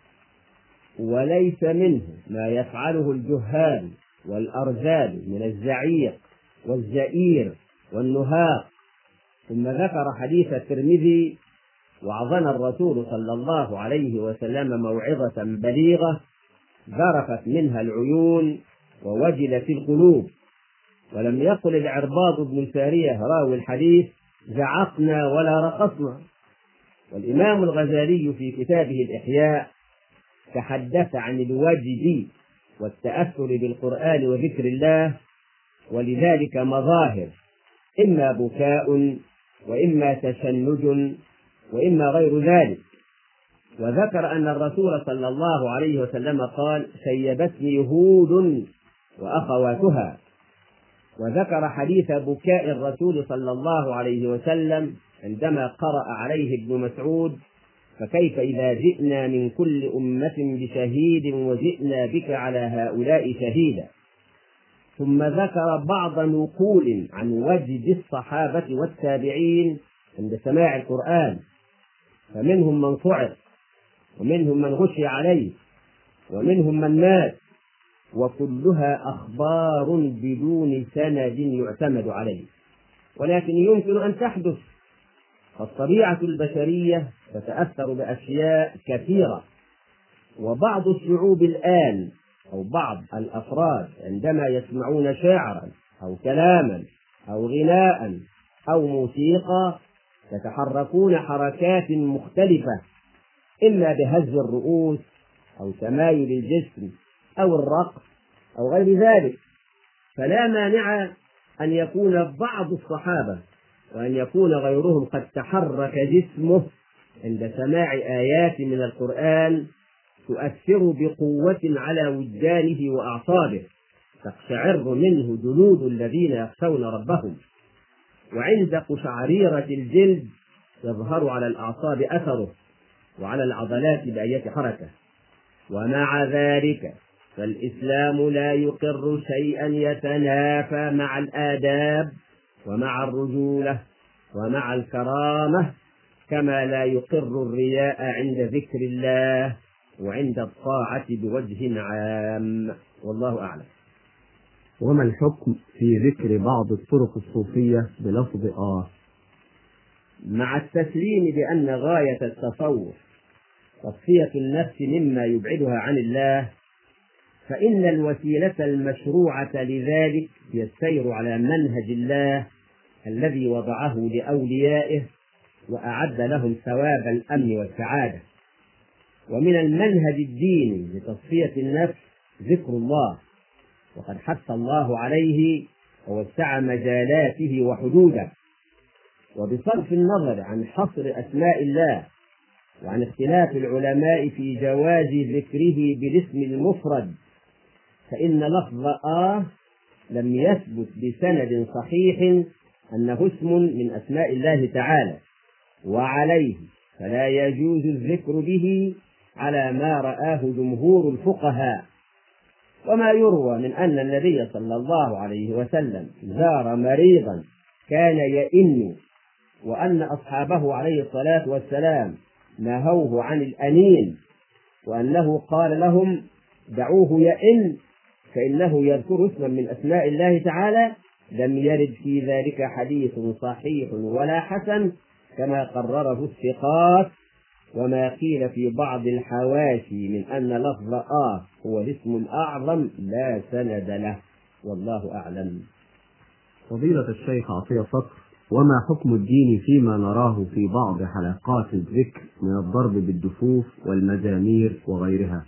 [SPEAKER 2] وليس منه ما يفعله الجهال والأرذال من الزعيق والزئير والنهاق. ثم ذكر حديث الترمذي: وعظنا الرسول صلى الله عليه وسلم موعظة بليغة ذرفت منها العيون ووجلت القلوب. ولم يقل العرباض بن سارية راوي الحديث: زعقنا ولا رقصنا. والإمام الغزالي في كتابه الإحياء تحدث عن الوجد والتأثر بالقرآن وذكر الله، ولذلك مظاهر: إما بكاء، وإما تشنج، وإما غير ذلك. وذكر أن الرسول صلى الله عليه وسلم قال: شيبتني هود وأخواتها. وذكر حديث بكاء الرسول صلى الله عليه وسلم عندما قرأ عليه ابن مسعود: فكيف إذا جئنا من كل أمة بشهيد وجئنا بك على هؤلاء شهيدا. ثم ذكر بعض نقول عن وجد الصحابة والتابعين عند سماع القرآن، فمنهم من صعق، ومنهم من غشي عليه، ومنهم من مات، وكلها أخبار بدون سند يعتمد عليه، ولكن يمكن أن تحدث. فالطبيعة البشرية تتأثر بأشياء كثيرة، وبعض الشعوب الآن أو بعض الأفراد عندما يسمعون شعرا أو كلاما أو غناء أو موسيقى يتحركون حركات مختلفة، إما بهز الرؤوس أو تمايل الجسم أو الرقص أو غير ذلك. فلا مانع أن يكون بعض الصحابة وأن يكون غيرهم قد تحرك جسمه عند سماع آيات من القرآن تؤثر بقوة على وجدانه وأعصابه، تقشعر منه جلود الذين يخشون ربهم. وعند قشعريرة الجلد يظهر على الأعصاب أثره وعلى العضلات بأية حركة. ومع ذلك فالإسلام لا يقر شيئا يتنافى مع الآداب ومع الرجولة ومع الكرامة، كما لا يقر الرياء عند ذكر الله وعند الطاعة بوجه عام، والله أعلم.
[SPEAKER 1] وما الحكم في ذكر بعض الطرق الصوفية بلفظ
[SPEAKER 2] مع التسليم بأن غاية التصوف تصفية النفس مما يبعدها عن الله، فإن الوسيلة المشروعة لذلك هي السير على منهج الله الذي وضعه لأوليائه وأعد لهم ثواب الأمن والسعادة. ومن المنهج الديني لتصفية النفس ذكر الله، وقد حث الله عليه ووسع مجالاته وحدوده. وبصرف النظر عن حصر أسماء الله وعن اختلاف العلماء في جواز ذكره بالاسم المفرد، فإن لفظ لم يثبت بسند صحيح أنه اسم من أسماء الله تعالى، وعليه فلا يجوز الذكر به على ما رآه جمهور الفقهاء. وما يروى من أن النبي صلى الله عليه وسلم زار مريضا كان يئن، وأن أصحابه عليه الصلاة والسلام نهوه عن الأنين، وأنه قال لهم دعوه يئن فإنه يذكر اسما من أسماء الله تعالى، لم يرد في ذلك حديث صحيح ولا حسن كما قرره الثقات. وما قيل في بعض الحواشي من أن لفظ هو الاسم الأعظم لا سند له، والله أعلم.
[SPEAKER 1] فضيلة الشيخ عطية صقر، وما حكم الدين فيما نراه في بعض حلقات الذكر من الضرب بالدفوف والمزامير وغيرها؟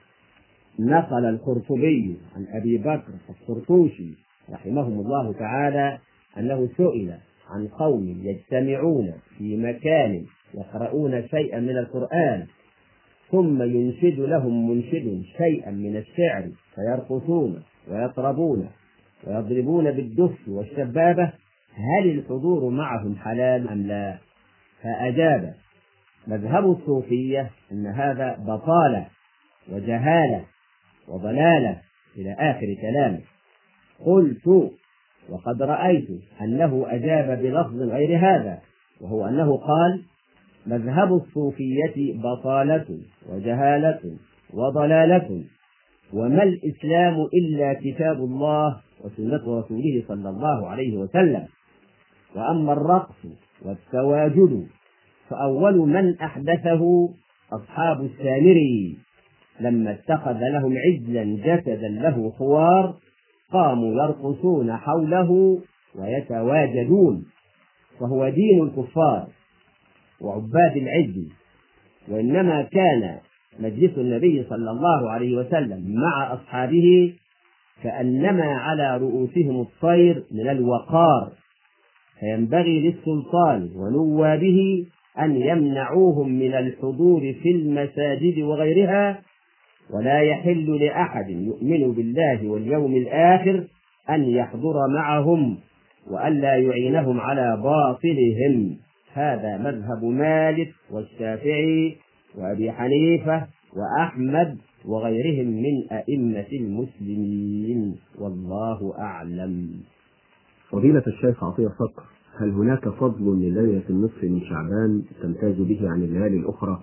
[SPEAKER 2] نقل القرطبي عن أبي بكر الطرطوشي رحمهم الله تعالى أنه سئل عن قوم يجتمعون في مكان يقرؤون شيئا من القرآن ثم ينشد لهم منشد شيئا من الشعر فيرقصون ويطربون ويضربون بالدف والشبابة، هل الحضور معهم حلال أم لا؟ فأجاب: مذهب الصوفية أن هذا بطالة وجهالة وضلالة، إلى آخر كلامه. قلت: وقد رأيت أنه أجاب بلفظ غير هذا، وهو أنه قال: مذهب الصوفية بطالة وجهالة وضلالة، وما الإسلام إلا كتاب الله وسنة رسوله صلى الله عليه وسلم. وأما الرقص والتواجد فأول من أحدثه أصحاب السامري، لما اتخذ لهم عجلا جسدا له خوار قاموا يرقصون حوله ويتواجدون، فهو دين الكفار وعباد العجل. وإنما كان مجلس النبي صلى الله عليه وسلم مع أصحابه كأنما على رؤوسهم الطير من الوقار، فينبغي للسلطان ونوابه أن يمنعوهم من الحضور في المساجد وغيرها، ولا يحل لأحد يؤمن بالله واليوم الآخر أن يحضر معهم وألا يعينهم على باطلهم. هذا مذهب مالك والشافعي وأبي حنيفة وأحمد وغيرهم من أئمة المسلمين، والله أعلم.
[SPEAKER 1] فضيلة الشيخ عطية صقر، هل هناك فضل لليلة النصف من شعبان تمتاز به عن الليالي الأخرى؟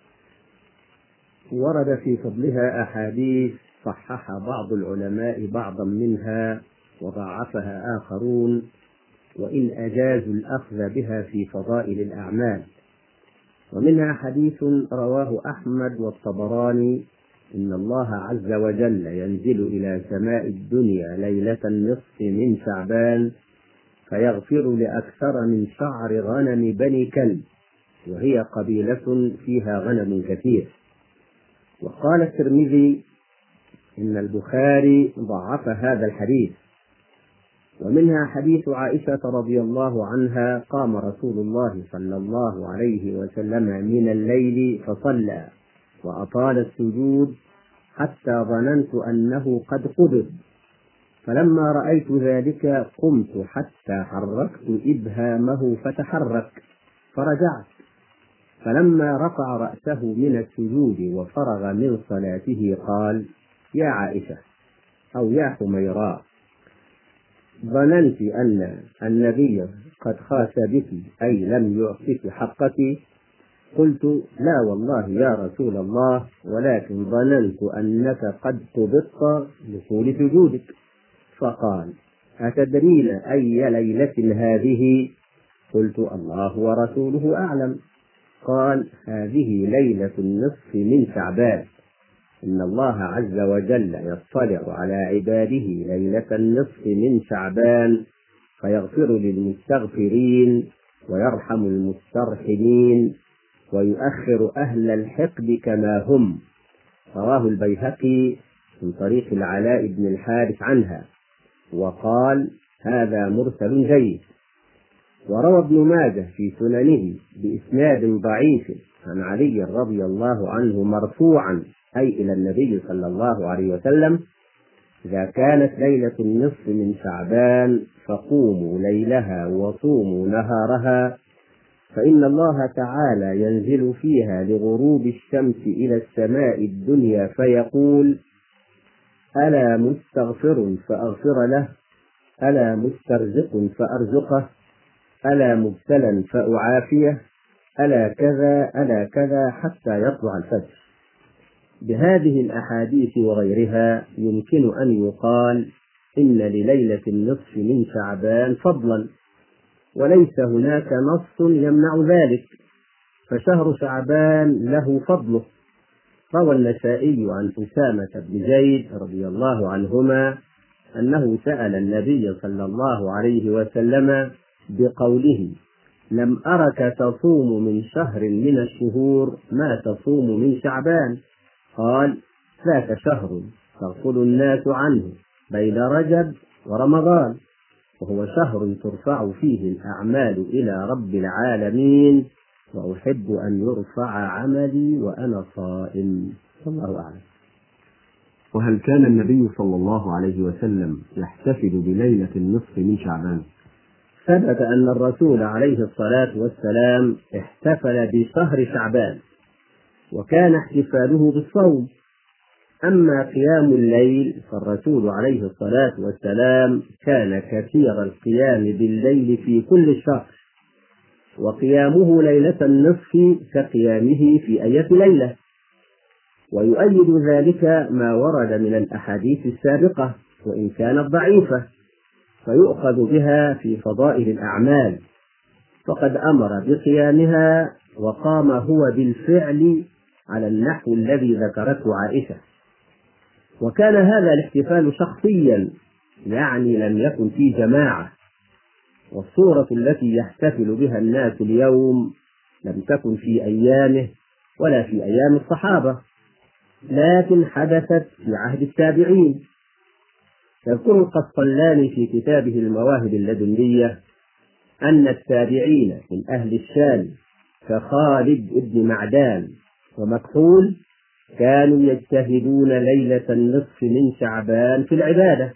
[SPEAKER 2] ورد في فضلها أحاديث صحح بعض العلماء بعضا منها وضعفها آخرون، وإن أجازوا الأخذ بها في فضائل الأعمال. ومنها حديث رواه أحمد والطبراني: إن الله عز وجل ينزل إلى سماء الدنيا ليلة النصف من شعبان فيغفر لأكثر من شعر غنم بني كلب، وهي قبيلة فيها غنم كثير. وقال الترمذي إن البخاري ضعف هذا الحديث. ومنها حديث عائشة رضي الله عنها: قام رسول الله صلى الله عليه وسلم من الليل فصلى وأطال السجود حتى ظننت أنه قد قبض، فلما رأيت ذلك قمت حتى حركت إبهامه فتحرك فرجعت، فلما رفع رأسه من السجود وفرغ من صلاته قال: يا عائشة أو يا حميراء، ظننت أن النبي قد خاس بك أي لم يعطك حقك؟ قلت: لا والله يا رسول الله، ولكن ظننت أنك قد قبضت لطول سجودك. فقال: أتدرين أي ليلة هذه؟ قلت: الله ورسوله أعلم. قال: هذه ليلة النصف من شعبان. إن الله عز وجل يطلع على عباده ليلة النصف من شعبان فيغفر للمستغفرين ويرحم المسترحمين ويؤخر أهل الحقد كما هم. رواه البيهقي من طريق العلاء بن الحارث عنها وقال هذا مرسل جيد. وروى ابن ماجه في سننه بإسناد ضعيف عن علي رضي الله عنه مرفوعا أي إلى النبي صلى الله عليه وسلم: إذا كانت ليلة النصف من شعبان فقوموا ليلها وصوموا نهارها، فإن الله تعالى ينزل فيها لغروب الشمس إلى السماء الدنيا فيقول: ألا مستغفر فأغفر له، ألا مسترزق فأرزقه، ألا مبتلا فأعافيه، ألا كذا ألا كذا حتى يطلع الفجر. بهذه الأحاديث وغيرها يمكن أن يقال إن لليلة النصف من شعبان فضلا، وليس هناك نص يمنع ذلك، فشهر شعبان له فضله. روى النسائي عن أسامة بن زيد رضي الله عنهما أنه سأل النبي صلى الله عليه وسلم بقوله: لم أرك تصوم من شهر من الشهور ما تصوم من شعبان. قال: ذاك شهر تغفل الناس عنه بين رجب ورمضان، وهو شهر ترفع فيه الأعمال إلى رب العالمين، وأحب أن يرفع عملي وأنا صائم. الله أعلم.
[SPEAKER 1] وهل كان النبي صلى الله عليه وسلم يحتفل بليلة النصف من شعبان؟
[SPEAKER 2] ثبت أن الرسول عليه الصلاة والسلام احتفل بشهر شعبان، وكان احتفاله بالصوم. أما قيام الليل فالرسول عليه الصلاة والسلام كان كثير القيام بالليل في كل الشهر، وقيامه ليلة النصف كقيامه في أية ليلة. ويؤيد ذلك ما ورد من الأحاديث السابقة وإن كانت ضعيفة، فيؤخذ بها في فضائل الأعمال، فقد أمر بقيامها وقام هو بالفعل على النحو الذي ذكرته عائشة. وكان هذا الاحتفال شخصيا، يعني لم يكن في جماعة، والصورة التي يحتفل بها الناس اليوم لم تكن في أيامه ولا في أيام الصحابة، لكن حدثت في عهد التابعين. يذكر القسطلاني في كتابه المواهب اللدنية أن التابعين من أهل الشام كخالد بن معدان ومكحول كانوا يجتهدون ليلة النصف من شعبان في العبادة،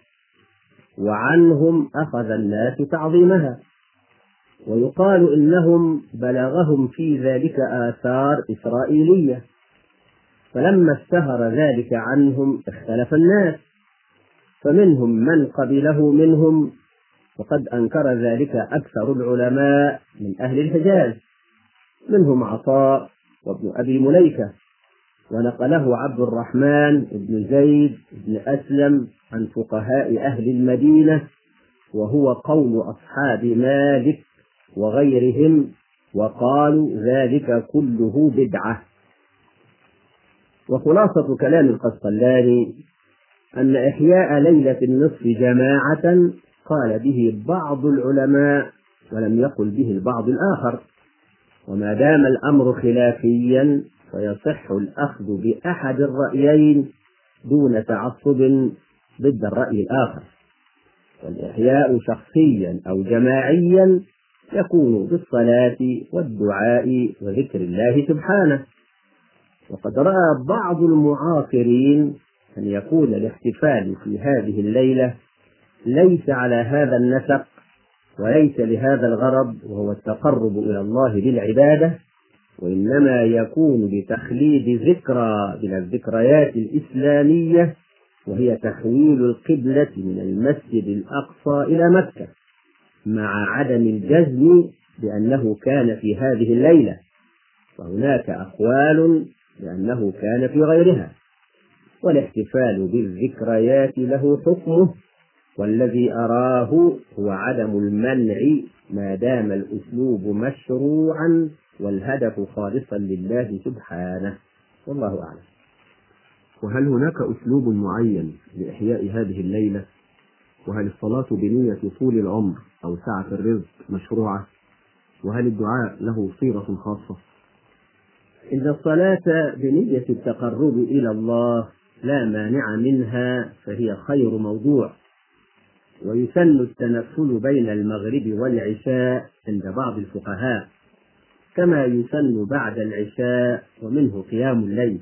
[SPEAKER 2] وعنهم أخذ الناس تعظيمها. ويقال إنهم بلغهم في ذلك آثار إسرائيلية، فلما اشتهر ذلك عنهم اختلف الناس، فمنهم من قبله منهم، وقد أنكر ذلك أكثر العلماء من أهل الحجاز، منهم عطاء وابن أبي مليكة، ونقله عبد الرحمن بن زيد بن أسلم عن فقهاء أهل المدينة، وهو قول أصحاب مالك وغيرهم، وقالوا ذلك كله بدعة. وخلاصة كلام القسطلاني أن إحياء ليلة النصف جماعة قال به بعض العلماء ولم يقل به البعض الآخر، وما دام الأمر خلافيا فيصح الأخذ بأحد الرأيين دون تعصب ضد الرأي الآخر. والإحياء شخصيا أو جماعيا يكون بالصلاة والدعاء وذكر الله سبحانه. وقد رأى بعض المعاصرين أن يكون الاحتفال في هذه الليلة ليس على هذا النسق وليس لهذا الغرض، وهو التقرب إلى الله بالعبادة، وإنما يكون بتخليد ذكرى من الذكريات الإسلامية، وهي تحويل القبلة من المسجد الأقصى إلى مكة، مع عدم الجزم بأنه كان في هذه الليلة، وهناك أقوال بأنه كان في غيرها. والاحتفال بالذكريات له حكمه، والذي أراه هو عدم المنع ما دام الأسلوب مشروعا والهدف خالصا لله سبحانه، والله أعلم.
[SPEAKER 1] وهل هناك أسلوب معين لإحياء هذه الليلة؟ وهل الصلاة بنية طول العمر أو سعة الرزق مشروعة؟ وهل الدعاء له صيغة خاصة؟
[SPEAKER 2] إن الصلاة بنية التقرب إلى الله لا مانع منها فهي خير موضوع، ويسن التنفل بين المغرب والعشاء عند بعض الفقهاء، كما يسن بعد العشاء ومنه قيام الليل.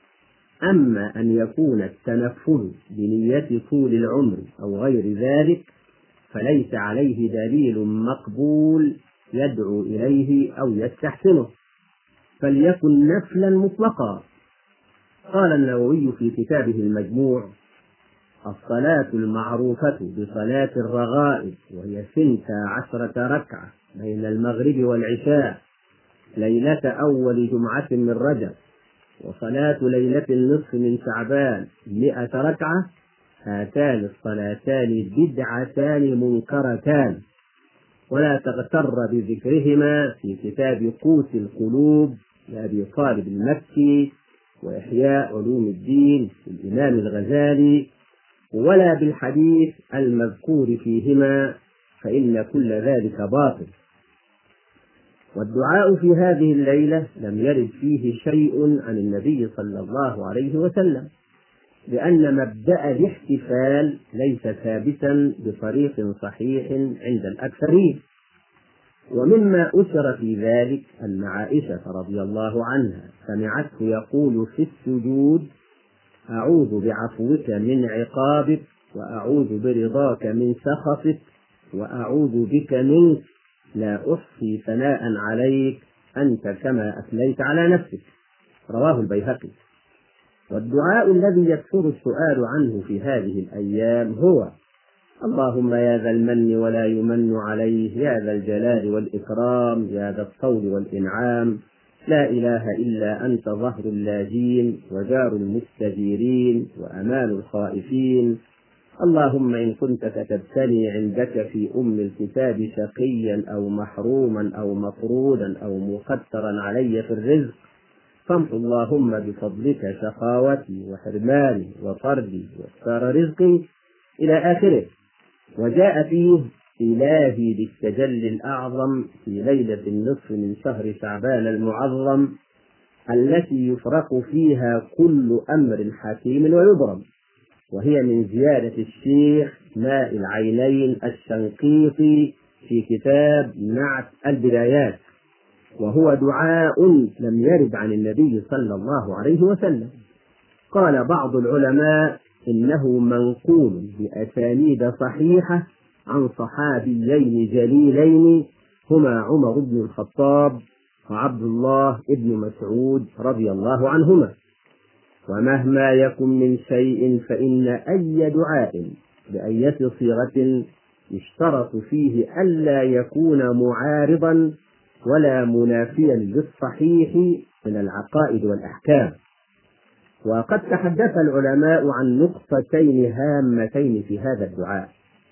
[SPEAKER 2] أما أن يكون التنفل بنية طول العمر أو غير ذلك فليس عليه دليل مقبول يدعو إليه أو يستحسنه، فليكن نفلا مطلقا. قال النووي في كتابه المجموع: الصلاة المعروفة بصلاة الرغائب وهي 12 ركعة بين المغرب والعشاء ليلة أول جمعة من رجب، وصلاة ليلة النصف من شعبان 100 ركعة، هاتان الصلاتان بدعتان منكرتان، ولا تغتر بذكرهما في كتاب قوت القلوب لأبي طالب المكي وإحياء علوم الدين للإمام الغزالي، ولا بالحديث المذكور فيهما، فإن كل ذلك باطل. والدعاء في هذه الليلة لم يرد فيه شيء عن النبي صلى الله عليه وسلم، لأن مبدأ الاحتفال ليس ثابتا بطريق صحيح عند الأكثرين. ومما أشر في ذلك أن عائشة رضي الله عنها سمعته يقول في السجود: أعوذ بعفوك من عقابك، وأعوذ برضاك من سخطك، وأعوذ بك منك، لا أحصي ثناء عليك أنت كما أثنيت على نفسك. رواه البيهقي. والدعاء الذي يكثر السؤال عنه في هذه الأيام هو: اللهم يا ذا المن ولا يمن عليه، يا ذا الجلال والإكرام، يا ذا الطول والإنعام، لا إله إلا أنت ظهر اللاجين وجار المستجيرين وأمان الخائفين، اللهم إن كنت كتبتني عندك في الكتاب شقيا أو محروما أو مطرودا أو مقترا علي في الرزق، فامح اللهم بفضلك شقاوتي وحرماني وطردي واختار رزقي إلى آخره. وجاء فيه: إلهي بالتجلي الأعظم في ليلة النصف من شهر شعبان المعظم التي يفرق فيها كل أمر حكيم ويبرم، وهي من زيادة الشيخ ماء العينين الشنقيطي في كتاب نعت البدايات، وهو دعاء لم يرد عن النبي صلى الله عليه وسلم. قال بعض العلماء إنه منقول بأسانيد صحيحة عن صحابيين جليلين هما عمر بن الخطاب وعبد الله بن مسعود رضي الله عنهما. ومهما يكن من شيء فإن أي دعاء بأية صيغة يشترط فيه ألا يكون معارضا ولا منافيا للصحيح من العقائد والأحكام. وقد تحدث العلماء عن نقطتين هامتين في هذا الدعاء: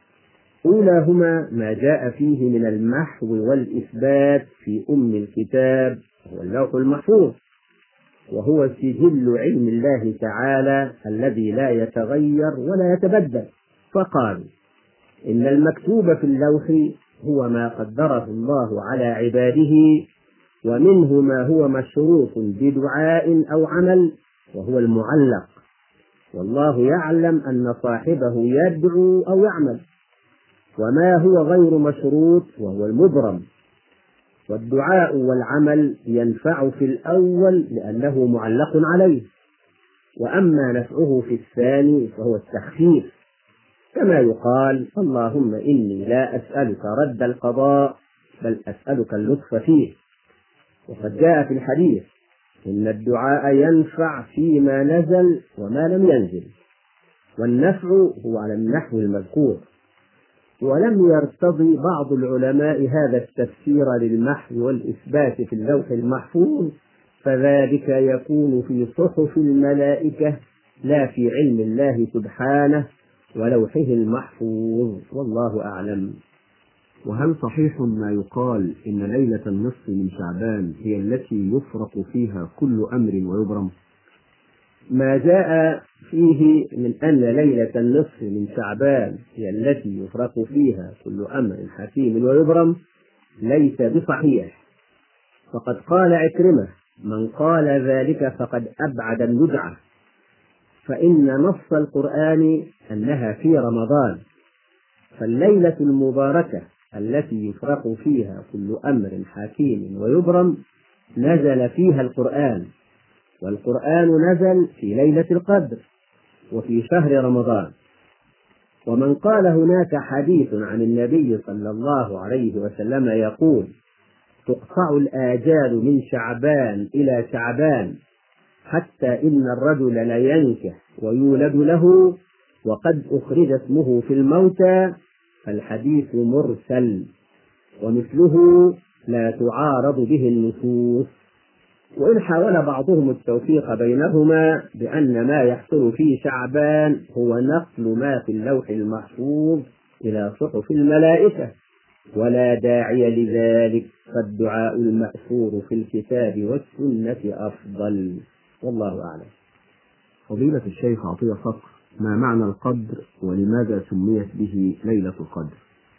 [SPEAKER 2] أولاهما ما جاء فيه من المحو والإثبات في الكتاب هو اللوح المحفوظ، وهو سجل علم الله تعالى الذي لا يتغير ولا يتبدل. فقالوا إن المكتوب في اللوح هو ما قدره الله على عباده، ومنه ما هو مشروط بدعاء أو عمل وهو المعلق، والله يعلم أن صاحبه يدعو أو يعمل، وما هو غير مشروط وهو المبرم. والدعاء والعمل ينفع في الأول لأنه معلق عليه، وأما نفعه في الثاني فهو التخفيف، كما يقال: اللهم إني لا أسألك رد القضاء بل أسألك اللطف فيه. وقد جاء في الحديث: إن الدعاء ينفع فيما نزل وما لم ينزل، والنفع هو على النحو المذكور. ولم يرتضي بعض العلماء هذا التفسير للمحو والإثبات في اللوح المحفوظ، فذلك يكون في صحف الملائكة لا في علم الله سبحانه ولوحه المحفوظ، والله أعلم.
[SPEAKER 1] وهل صحيح ما يقال إن ليلة النصف من شعبان هي التي يفرق فيها كل أمر ويبرم؟
[SPEAKER 2] ما جاء فيه من أن ليلة النصف من شعبان هي التي يفرق فيها كل أمر حكيم ويبرم ليس بصحيح، فقد قال عكرمة: من قال ذلك فقد أبعد الندعة، فإن نص القرآن أنها في رمضان، فالليلة المباركة التي يفرق فيها كل أمر حكيم ويبرم نزل فيها القرآن، والقرآن نزل في ليلة القدر وفي شهر رمضان. ومن قال هناك حديث عن النبي صلى الله عليه وسلم يقول: تقطع الآجال من شعبان إلى شعبان حتى إن الرجل لينكح ويولد له وقد أخرج اسمه في الموتى، فالحديث مرسل، ومثله لا تعارض به النصوص. وإن حاول بعضهم التوفيق بينهما بأن ما يحصل في شعبان هو نقل ما في اللوح المحفوظ إلى صحف الملائكة، ولا داعي لذلك، فالدعاء المأثور في الكتاب والسنة أفضل، والله أعلم.
[SPEAKER 1] فضيلة الشيخ عطية صقر، ما معنى القدر ولماذا سميت به ليلة القدر؟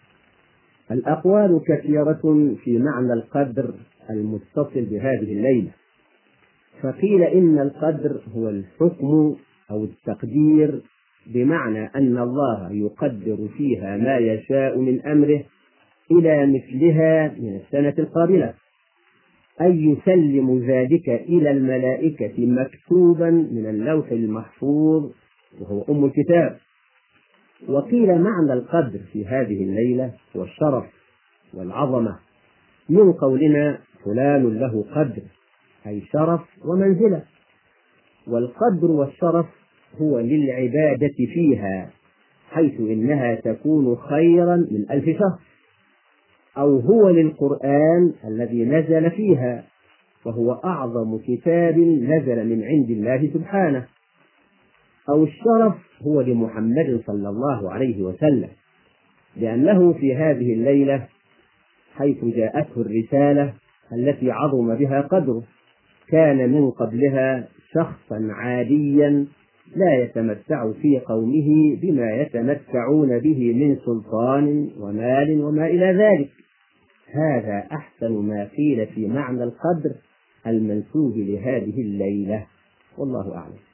[SPEAKER 2] الأقوال كثيرة في معنى القدر المتصل بهذه الليلة، فقيل إن القدر هو الحكم أو التقدير، بمعنى أن الله يقدر فيها ما يشاء من أمره إلى مثلها من السنة القابلة، أي يسلم ذلك إلى الملائكة مكتوبا من اللوح المحفوظ وهو أم الكتاب. وقيل معنى القدر في هذه الليلة هو الشرف والعظمة، من قولنا فلان له قدر، أي شرف ومنزلة. والقدر والشرف هو للعبادة فيها، حيث إنها تكون خيرا من 1000 شهر، أو هو للقرآن الذي نزل فيها، وهو أعظم كتاب نزل من عند الله سبحانه، أو الشرف هو لمحمد صلى الله عليه وسلم، لأنه في هذه الليلة حيث جاءته الرسالة التي عظم بها قدره، كان من قبلها شخصا عاديا لا يتمتع في قومه بما يتمتعون به من سلطان ومال وما إلى ذلك. هذا أحسن ما قيل في معنى القدر المنسوب لهذه الليلة، والله أعلم.